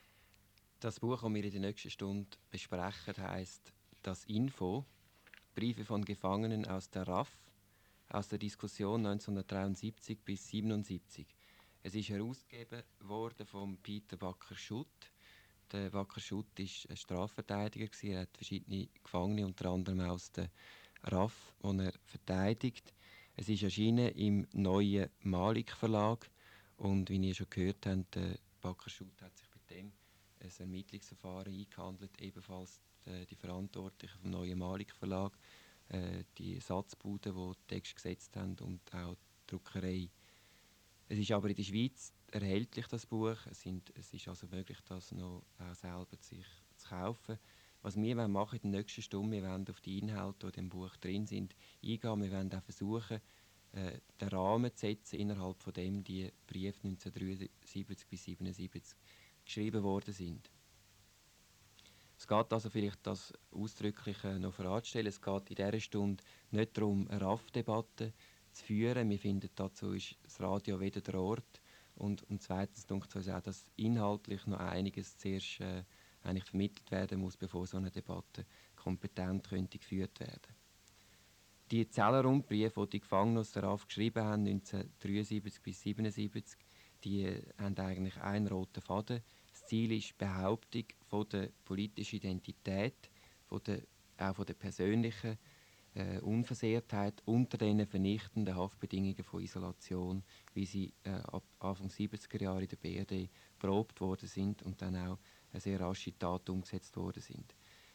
Das Buch, das wir in der nächsten Stunde besprechen, heisst «Das Info. Briefe von Gefangenen aus der RAF aus der Diskussion 1973 bis 1977». Es ist herausgegeben worden von Peter Wacker-Schutt. Der Wacker-Schutt war ein Strafverteidiger. Er hat verschiedene Gefangene, unter anderem aus der RAF, die er verteidigt. Es ist erschienen im neuen Malik-Verlag. Und wie ihr schon gehört habt, der Wacker-Schutt hat sich bei dem ein Ermittlungsverfahren eingehandelt. Ebenfalls die Verantwortlichen vom neuen Malik-Verlag, die Satzbuden, die den Text gesetzt haben, und auch die Druckerei. Es ist aber in der Schweiz erhältlich, das Buch. Es ist also möglich, das noch auch selber sich zu kaufen. Was wir machen in der nächsten Stunde, wir wollen auf die Inhalte, die in dem Buch drin sind, eingehen. Wir wollen auch versuchen, den Rahmen zu setzen, innerhalb von dem die Briefe 1973 bis 1977 geschrieben worden sind. Es geht also vielleicht das Ausdrückliche noch voranzustellen. Es geht in dieser Stunde nicht darum, eine RAF-Debatte zu führen. Wir finden, dazu ist das Radio weder der Ort. Und zweitens denkt uns auch, dass inhaltlich noch einiges zuerst eigentlich vermittelt werden muss, bevor so eine Debatte kompetent könnte geführt werden. Die Zellenrundbriefe, die die Gefangenen aus der RAF geschrieben haben, 1973 bis 1977, die haben eigentlich einen roten Faden. Das Ziel ist die Behauptung von der politischen Identität, auch von der persönlichen Unversehrtheit unter den vernichtenden Haftbedingungen von Isolation, wie sie ab Anfang 70er Jahre in der BRD probt worden sind und dann auch sehr rasch in die Tat umgesetzt worden sind.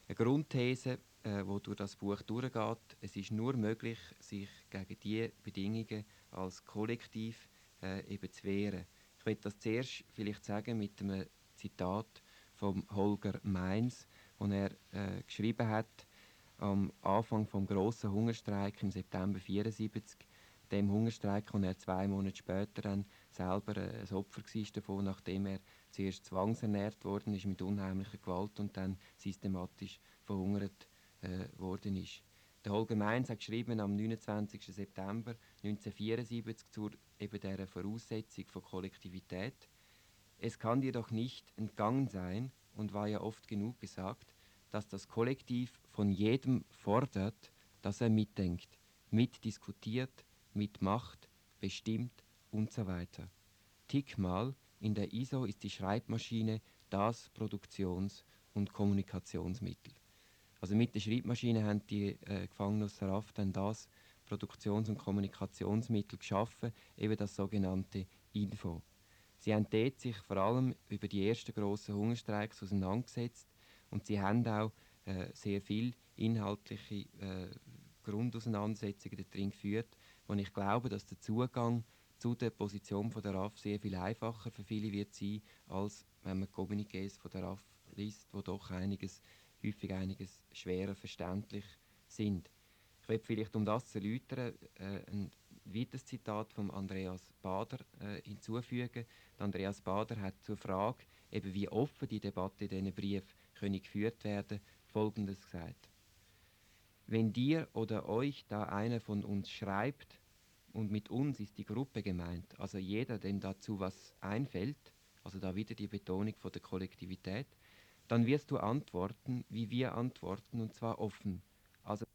Eine Grundthese, die durch das Buch durchgeht: Es ist nur möglich, sich gegen diese Bedingungen als Kollektiv eben zu wehren. Ich möchte das zuerst vielleicht sagen mit einem Zitat von Holger Meins, das er geschrieben hat am Anfang vom grossen Hungerstreik im September 1974. Dem Hungerstreik, und er 2 Monate später dann selber ein Opfer war davon, nachdem er zuerst zwangsernährt worden ist mit unheimlicher Gewalt und dann systematisch verhungert worden ist. Der Holger Meins hat geschrieben am 29. September 1974 zur eben dieser Voraussetzung von Kollektivität: Es kann dir doch nicht entgangen sein, und war ja oft genug gesagt, dass das Kollektiv von jedem fordert, dass er mitdenkt, mitdiskutiert, mitmacht, bestimmt und so weiter. Tick mal, in der ISO ist die Schreibmaschine das Produktions- und Kommunikationsmittel. Also mit der Schreibmaschine haben die Gefangenen aus der RAF dann das Produktions- und Kommunikationsmittel geschaffen, eben das sogenannte Info. Sie haben dort sich vor allem über die ersten grossen Hungerstreiks auseinandergesetzt und sie haben auch sehr viel inhaltliche Grundauseinandersetzungen darin geführt, wo ich glaube, dass der Zugang zu der Position von der RAF sehr viel einfacher für viele wird sein, als wenn man Kommuniqués von der RAF liest, wo doch häufig einiges schwerer verständlich sind. Ich will vielleicht, um das zu erläutern, ein weiteres Zitat von Andreas Bader hinzufügen. Andreas Bader hat zur Frage, eben wie offen die Debatte in diesen Brief geführt werden, Folgendes gesagt: Wenn dir oder euch da einer von uns schreibt, und mit uns ist die Gruppe gemeint, also jeder, dem dazu was einfällt, also da wieder die Betonung von der Kollektivität, dann wirst du antworten, wie wir antworten, und zwar offen. Also